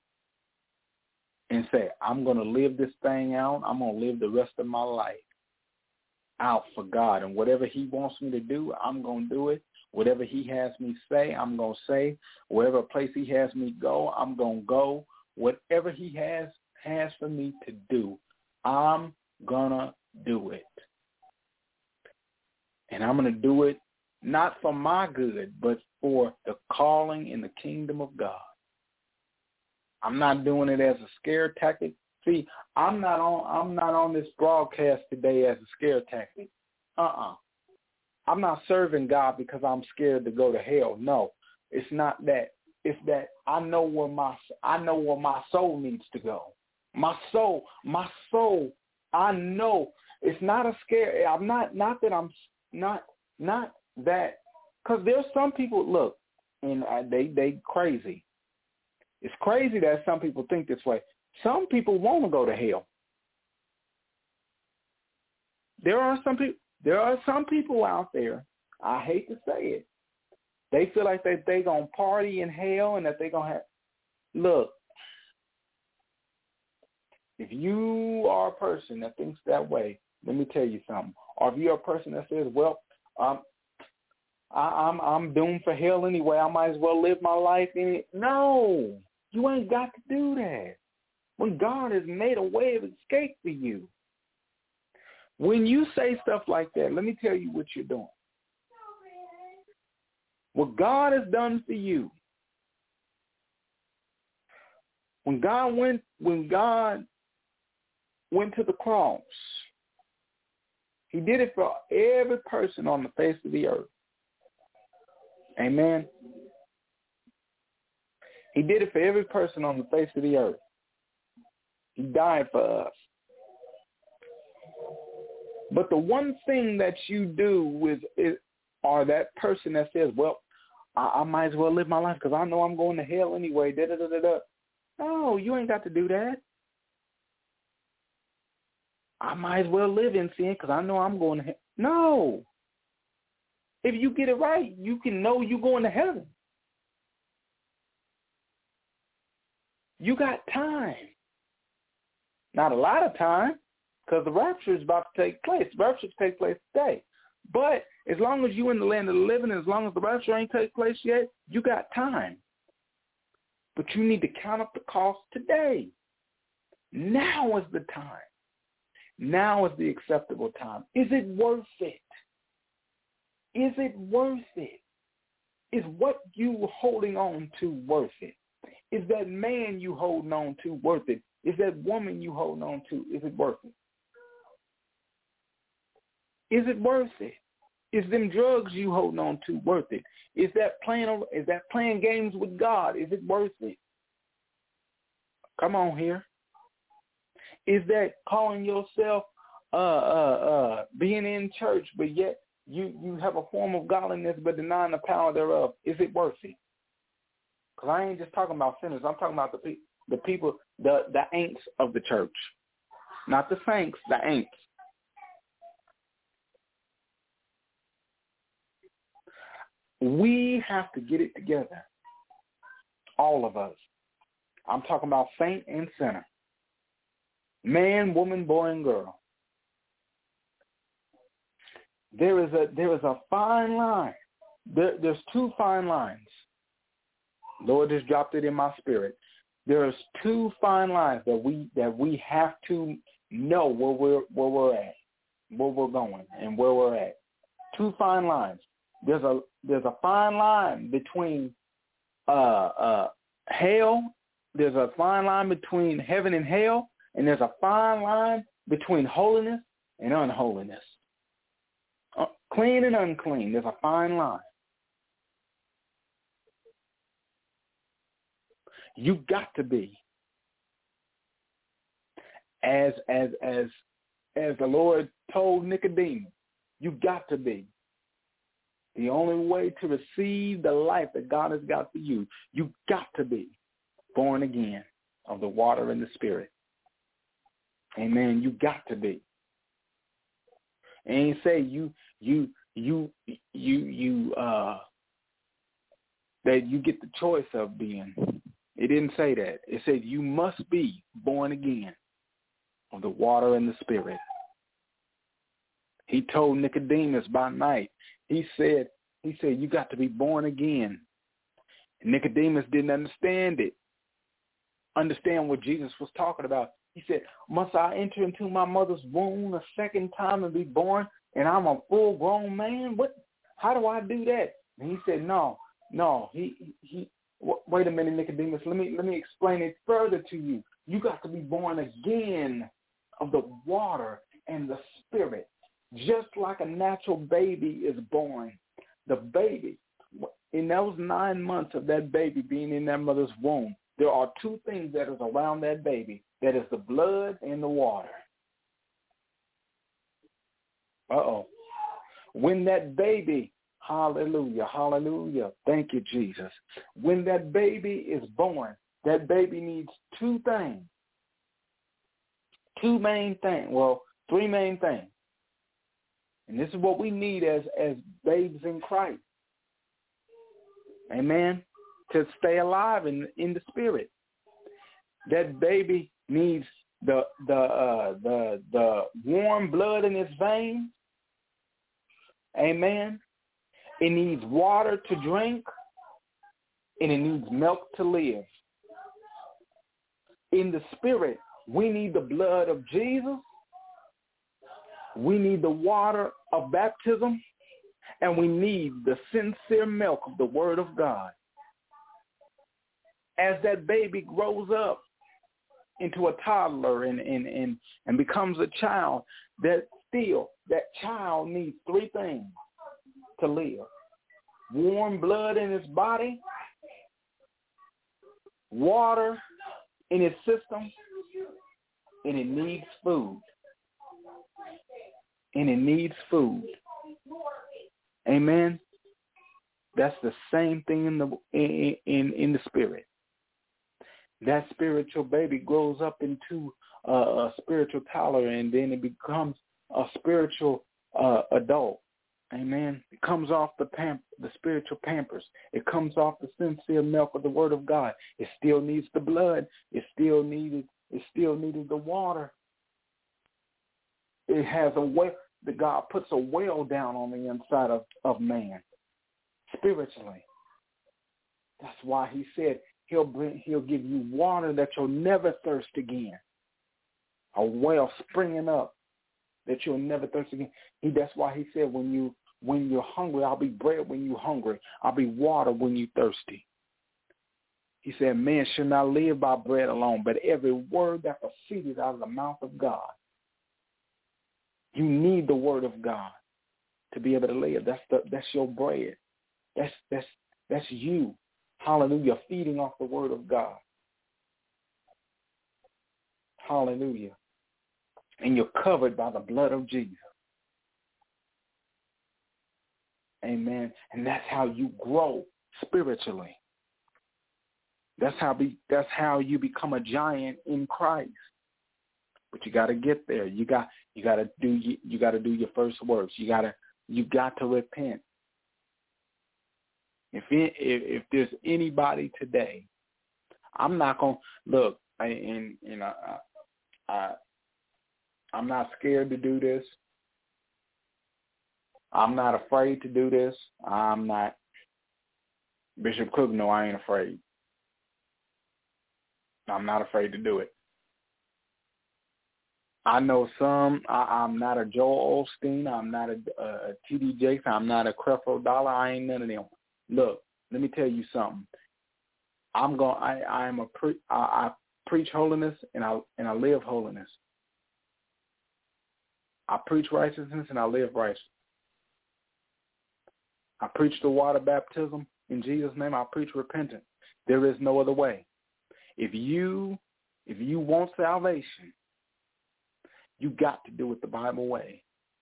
and say, I'm going to live this thing out. I'm going to live the rest of my life out for God. And whatever he wants me to do, I'm going to do it. Whatever he has me say, I'm going to say. Wherever place he has me go, I'm going to go. Whatever he has has for me to do, I'm going to do it. And I'm going to do it not for my good, but for the calling in the kingdom of God. I'm not doing it as a scare tactic. See, I'm not on I'm not on this broadcast today as a scare tactic. Uh-uh. I'm not serving God because I'm scared to go to hell. No, it's not that. It's that I know where my I know where my soul needs to go. My soul, my soul, I know. It's not a scare. I'm not not that I'm not not that because there's some people look and they they crazy. It's crazy that some people think this way. Some people want to go to hell. There are some people. There are some people out there. I hate to say it. They feel like they they gonna party in hell and that they gonna have. Look, if you are a person that thinks that way, let me tell you something. Or if you're a person that says, "Well, um, I, I'm I'm doomed for hell anyway. I might as well live my life in it." No, you ain't got to do that. When God has made a way of escape for you. When you say stuff like that, let me tell you what you're doing. What God has done for you. When God went, when God went to the cross, he did it for every person on the face of the earth. Amen. He did it for every person on the face of the earth. He died for us. But the one thing that you do with it, or that person that says, well, I, I might as well live my life because I know I'm going to hell anyway. Da, da, da, da, da. No, you ain't got to do that. I might as well live in sin because I know I'm going to hell. No. If you get it right, you can know you're going to heaven. You got time. Not a lot of time, because the rapture is about to take place. The rapture takes place today. But as long as you in the land of the living, as long as the rapture ain't take place yet, you got time. But you need to count up the cost today. Now is the time. Now is the acceptable time. Is it worth it? Is it worth it? Is what you holding on to worth it? Is that man you holding on to worth it? Is that woman you holding on to, is it worth it? Is it worth it? Is them drugs you holding on to worth it? Is that playing is that playing games with God? Is it worth it? Come on here. Is that calling yourself uh, uh, uh, being in church, but yet you, you have a form of godliness but denying the power thereof? Is it worth it? Because I ain't just talking about sinners. I'm talking about the, pe- the people, the, the ain'ts of the church. Not the saints, the ain'ts. We have to get it together. All of us. I'm talking about saint and sinner. Man, woman, boy, and girl. There is a there is a fine line. There, there's two fine lines. Lord just dropped it in my spirit. There's two fine lines that we that we have to know where we're where we're at, where we're going, and where we're at. Two fine lines. There's a there's a fine line between uh, uh, hell. There's a fine line between heaven and hell, and there's a fine line between holiness and unholiness. Uh, clean and unclean. There's a fine line. You got to be as as as as the Lord told Nicodemus. You got to be. The only way to receive the life that God has got for you, you got to be born again of the water and the Spirit. Amen. You got to be. And ain't say you you you you you uh that you get the choice of being. It didn't say that. It said you must be born again of the water and the Spirit. He told Nicodemus by night. He said, he said, you got to be born again. And Nicodemus didn't understand it. Understand what Jesus was talking about. He said, must I enter into my mother's womb a second time and be born? And I'm a full-grown man? What? How do I do that? And he said, no, no. He he. Wait a minute, Nicodemus. Let me let me explain it further to you. You got to be born again of the water and the Spirit. Just like a natural baby is born, the baby, in those nine months of that baby being in that mother's womb, there are two things that is around that baby. That is the blood and the water. Uh-oh. When that baby, hallelujah, hallelujah, thank you, Jesus. When that baby is born, that baby needs two things. Two main things. Well, three main things. And this is what we need as, as babes in Christ. Amen. To stay alive in, in the Spirit. That baby needs the the uh, the the warm blood in its veins. Amen. It needs water to drink, and it needs milk to live. In the Spirit, we need the blood of Jesus. We need the water of baptism, and we need the sincere milk of the Word of God. As that baby grows up into a toddler and, and, and, and becomes a child, that still, that child needs three things to live. Warm blood in his body, water in his system, and it needs food. And it needs food. Amen. That's the same thing in the in, in, in the Spirit. That spiritual baby grows up into a, a spiritual toddler, and then it becomes a spiritual uh, adult. Amen. It comes off the pamp, the spiritual pampers. It comes off the sincere milk of the Word of God. It still needs the blood. It still needed. It still needed the water. It has a way. that God puts a well down on the inside of, of man spiritually. That's why he said he'll bring, he'll give you water that you'll never thirst again. A well springing up that you'll never thirst again. He, that's why he said, when you when you're hungry, I'll be bread when you're hungry. I'll be water when you're thirsty. He said, man should not live by bread alone, but every word that proceeded out of the mouth of God. You need the word of God to be able to live. That's the that's your bread. That's that's that's you. Hallelujah. Feeding off the word of God. Hallelujah. And you're covered by the blood of Jesus. Amen. And that's how you grow spiritually. That's how be that's how you become a giant in Christ. But you got to get there. You got you got to do you, you got to do your first works. You got to you got to repent. If it, if if there's anybody today, I'm not gonna look. I, and you know, I, I I'm not scared to do this. I'm not afraid to do this. I'm not. Bishop Cook, no, I ain't afraid. I'm not afraid to do it. I know some. I, I'm not a Joel Osteen. I'm not a, a T D Jakes. I'm not a Creflo Dollar. I ain't none of them. Look, let me tell you something. I'm going. I I am a pre. I, I preach holiness and I and I live holiness. I preach righteousness and I live righteousness. I preach the water baptism in Jesus' name. I preach repentance. There is no other way. If you if you want salvation, you got to do it the Bible way.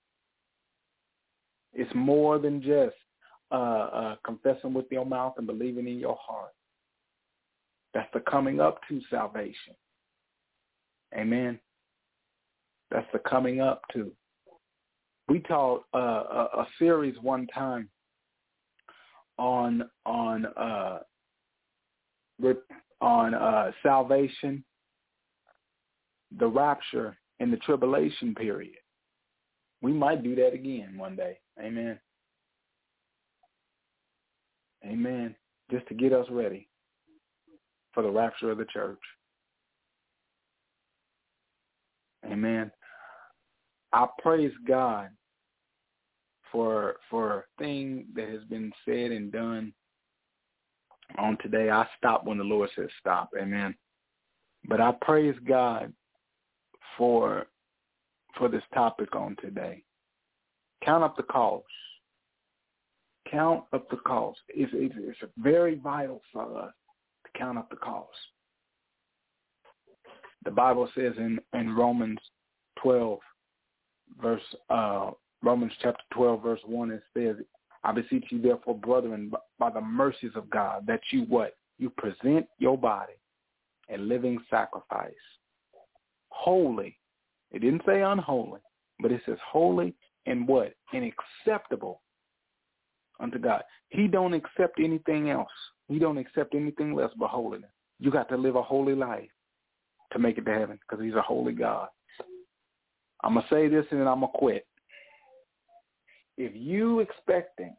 It's more than just uh, uh, confessing with your mouth and believing in your heart. That's the coming up to salvation. Amen. That's the coming up to. We taught uh, a, a series one time on on uh, on uh, salvation, the rapture, and the tribulation period. We might do that again one day. Amen. Amen. Just to get us ready for the rapture of the church. Amen. I praise God for for thing that has been said and done on today. I stop when the Lord says stop. Amen. But I praise God for for this topic on today. Count up the cost. Count up the cost. It's, it's, it's very vital for us to count up the cost. The Bible says in, in Romans twelve, verse uh, Romans chapter twelve, verse one, it says, I beseech you therefore, brethren, by the mercies of God, that you what? You present your body a living sacrifice, holy. It didn't say unholy, but it says holy and what? And acceptable unto God. He don't accept anything else. He don't accept anything less but holiness. You got to live a holy life to make it to heaven because he's a holy God. I'm going to say this and then I'm going to quit. If you expecting,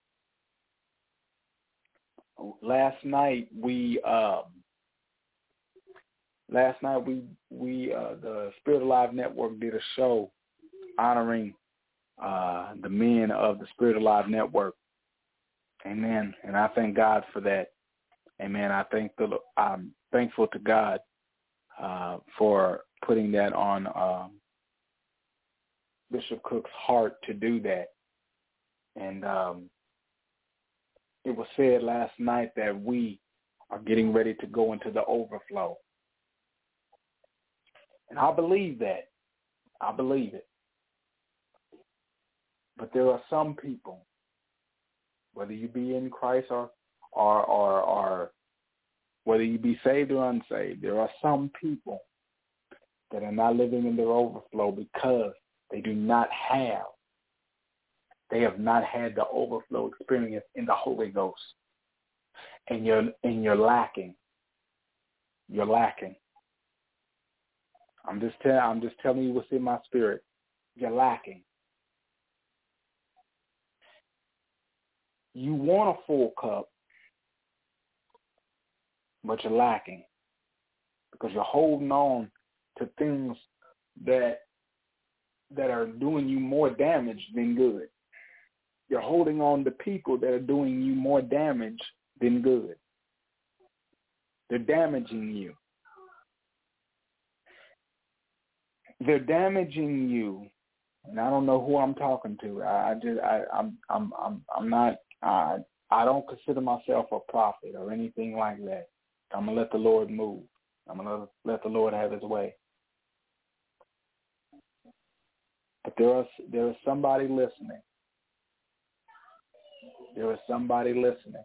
last night we, um, last night we, we uh, the Spirit Alive Network did a show honoring uh, the men of the Spirit Alive Network. Amen. And I thank God for that. Amen. I thank the, I'm thankful to God uh, for putting that on um, Bishop Cook's heart to do that. And um, it was said last night that we are getting ready to go into the overflow. And I believe that. I believe it. But there are some people, whether you be in Christ or, or, or, or whether you be saved or unsaved, there are some people that are not living in their overflow because they do not have, they have not had the overflow experience in the Holy Ghost. And you're, and you're lacking. You're lacking. I'm just, tell, I'm just telling you what's in my spirit. You're lacking. You want a full cup, but you're lacking because you're holding on to things that that are doing you more damage than good. You're holding on to people that are doing you more damage than good. They're damaging you. They're damaging you, and I don't know who I'm talking to. I, I just, I, I'm, I'm, I'm, I'm not. I, I don't consider myself a prophet or anything like that. I'm gonna let the Lord move. I'm gonna let the Lord have His way. But there is, there is somebody listening. There is somebody listening.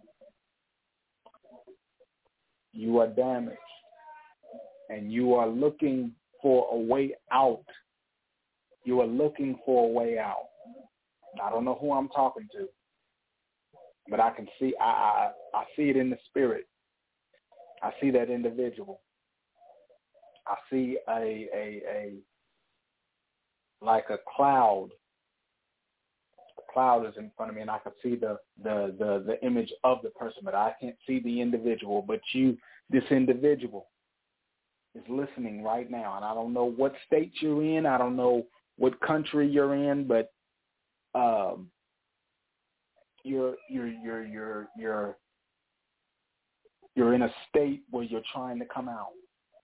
You are damaged, and you are looking for a way out. You are looking for a way out. I don't know who I'm talking to, but I can see, I, I, I see it in the spirit. I see that individual. I see a, a, a, like a cloud. A cloud is in front of me, and I can see the, the, the, the image of the person, but I can't see the individual. But you, this individual, is listening right now, and I don't know what state you're in. I don't know what country you're in, but um, you're you're you're you're you're you're in a state where you're trying to come out.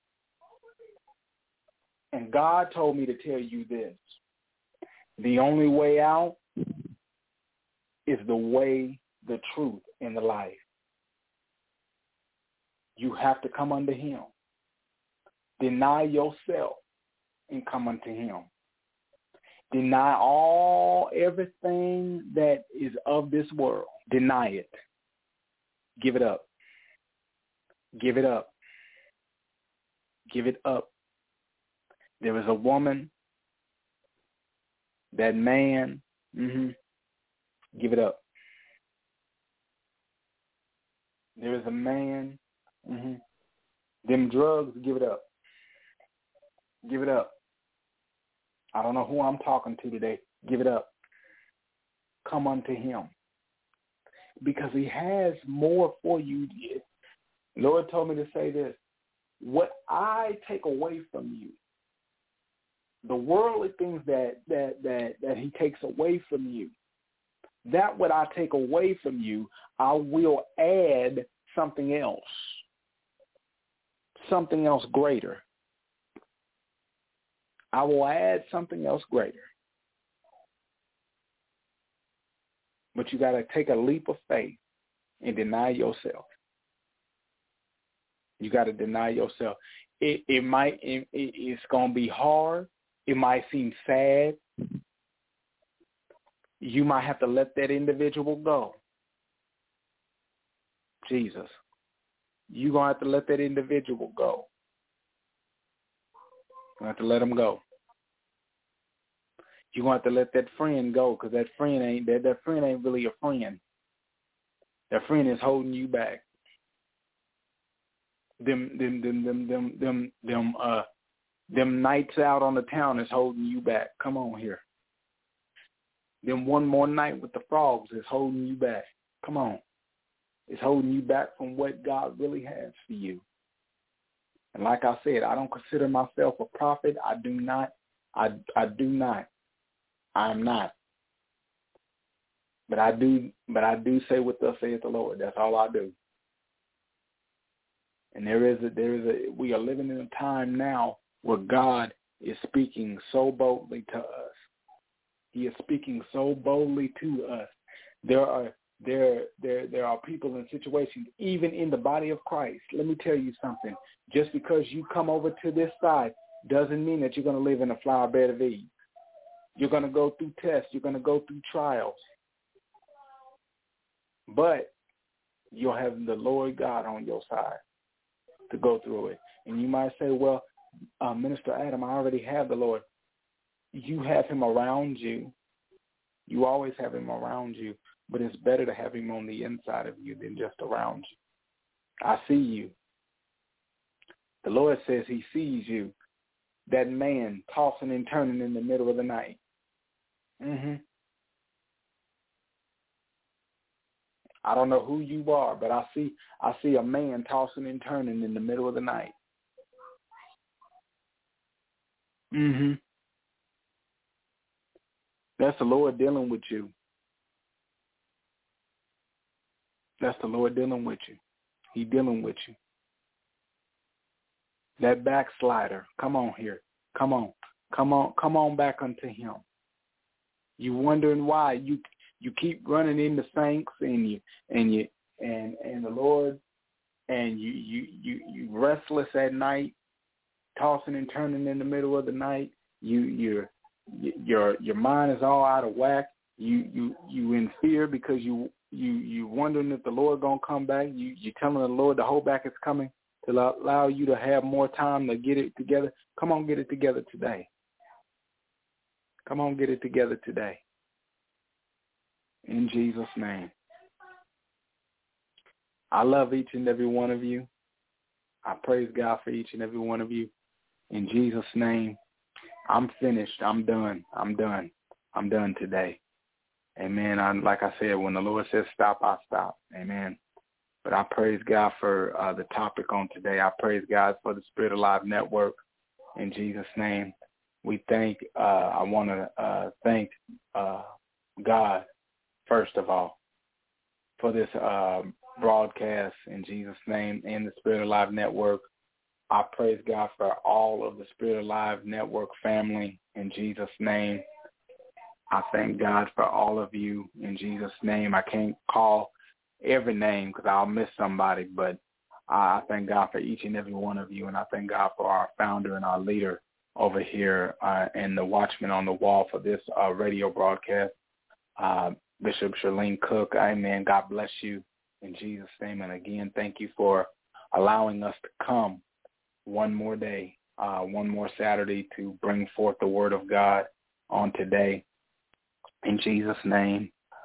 And God told me to tell you this: the only way out is the way, the truth, and the life. You have to come unto Him. Deny yourself and come unto Him. Deny all, everything that is of this world. Deny it. Give it up. Give it up. Give it up. There is a woman, that man, mm-hmm, give it up. There is a man, mm-hmm, them drugs, give it up. Give it up. I don't know who I'm talking to today. Give it up. Come unto Him. Because He has more for you. The Lord told me to say this: what I take away from you, the worldly things that, that, that, that He takes away from you, that what I take away from you, I will add something else. Something else greater. I will add something else greater. But you got to take a leap of faith and deny yourself. You got to deny yourself. It, it might, it, it's going to be hard. It might seem sad. You might have to let that individual go. Jesus. You're going to have to let that individual go. You're going to have to let him go. You're going to have to let that friend go, because that friend ain't that, that friend ain't really a friend. That friend is holding you back. Them them them them them them them uh them nights out on the town is holding you back. Come on here. Them one more night with the frogs is holding you back. Come on. It's holding you back from what God really has for you. And like I said, I don't consider myself a prophet. I do not. I I do not. I'm not. But I do but I do say what thus saith the Lord. That's all I do. And there is a there is a we are living in a time now where God is speaking so boldly to us. He is speaking so boldly to us. There are there there there are people in situations, even in the body of Christ. Let me tell you something. Just because you come over to this side doesn't mean that you're going to live in a flower bed of Eve. You're going to go through tests. You're going to go through trials. But you'll have the Lord God on your side to go through it. And you might say, well, uh, Minister Adam, I already have the Lord. You have him around you. You always have him around you. But it's better to have him on the inside of you than just around you. I see you. The Lord says he sees you. That man tossing and turning in the middle of the night. Mm-hmm. I don't know who you are, but I see I see a man tossing and turning in the middle of the night. Mm-hmm. That's the Lord dealing with you. That's the Lord dealing with you. He dealing with you. That backslider, come on here. Come on. Come on. Come on back unto him. You wondering why you you keep running into saints and you and you and and the Lord and you you you you restless at night, tossing and turning in the middle of the night. You your your your mind is all out of whack. You you you in fear because you you you wondering if the Lord gonna come back. You you telling the Lord the whole back is coming to allow you to have more time to get it together. Come on, get it together today. Come on, get it together today. In Jesus' name. I love each and every one of you. I praise God for each and every one of you. In Jesus' name, I'm finished. I'm done. I'm done. I'm done today. Amen. I, like I said, when the Lord says stop, I stop. Amen. But I praise God for uh, the topic on today. I praise God for the Spirit Alive Network. In Jesus' name, we thank, uh, I want to uh, thank uh, God, first of all, for this uh, broadcast in Jesus' name and the Spirit Alive Network. I praise God for all of the Spirit Alive Network family in Jesus' name. I thank God for all of you in Jesus' name. I can't call every name because I'll miss somebody, but I thank God for each and every one of you, and I thank God for our founder and our leader over here uh, and the watchman on the wall for this uh, radio broadcast, uh, Bishop Charlene Cook. Amen. God bless you in Jesus' name. And again, thank you for allowing us to come one more day, uh, one more Saturday to bring forth the word of God on today in Jesus' name.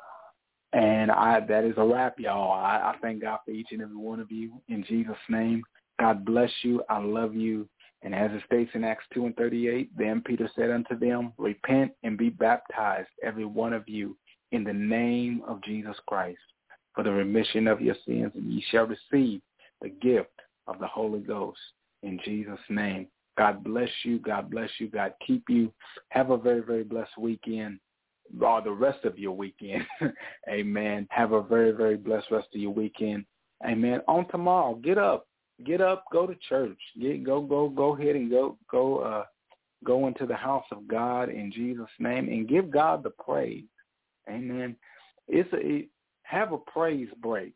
And I, that is a wrap, y'all. I, I thank God for each and every one of you in Jesus' name. God bless you. I love you. And as it states in Acts two and thirty-eight, then Peter said unto them, repent and be baptized, every one of you, in the name of Jesus Christ, for the remission of your sins, and ye shall receive the gift of the Holy Ghost in Jesus' name. God bless you. God bless you. God keep you. Have a very, very blessed weekend, or the rest of your weekend. Amen. Have a very, very blessed rest of your weekend. Amen. On tomorrow, get up. Get up, go to church. Get go go go ahead and go go uh go into the house of God in Jesus' name and give God the praise. Amen. It's a it, have a praise break.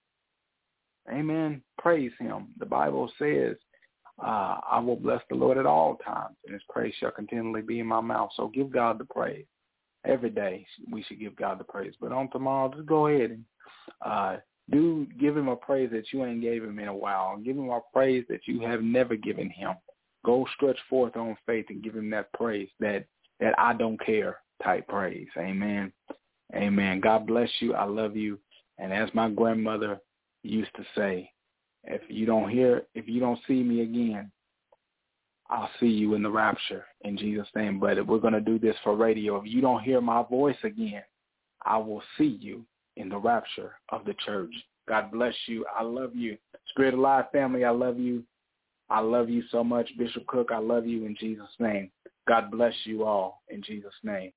Amen. Praise him. The Bible says, uh, I will bless the Lord at all times, and his praise shall continually be in my mouth. So give God the praise. Every day we should give God the praise. But on tomorrow, just go ahead and uh do give him a praise that you ain't gave him in a while. Give him a praise that you have never given him. Go stretch forth on faith and give him that praise, that, that I don't care type praise. Amen. Amen. God bless you. I love you. And as my grandmother used to say, if you don't hear, if you don't see me again, I'll see you in the rapture in Jesus' name. But we're going to do this for radio. If you don't hear my voice again, I will see you in the rapture of the church. God bless you. I love you. Spirit Alive family, I love you. I love you so much. Bishop Cook, I love you in Jesus' name. God bless you all in Jesus' name.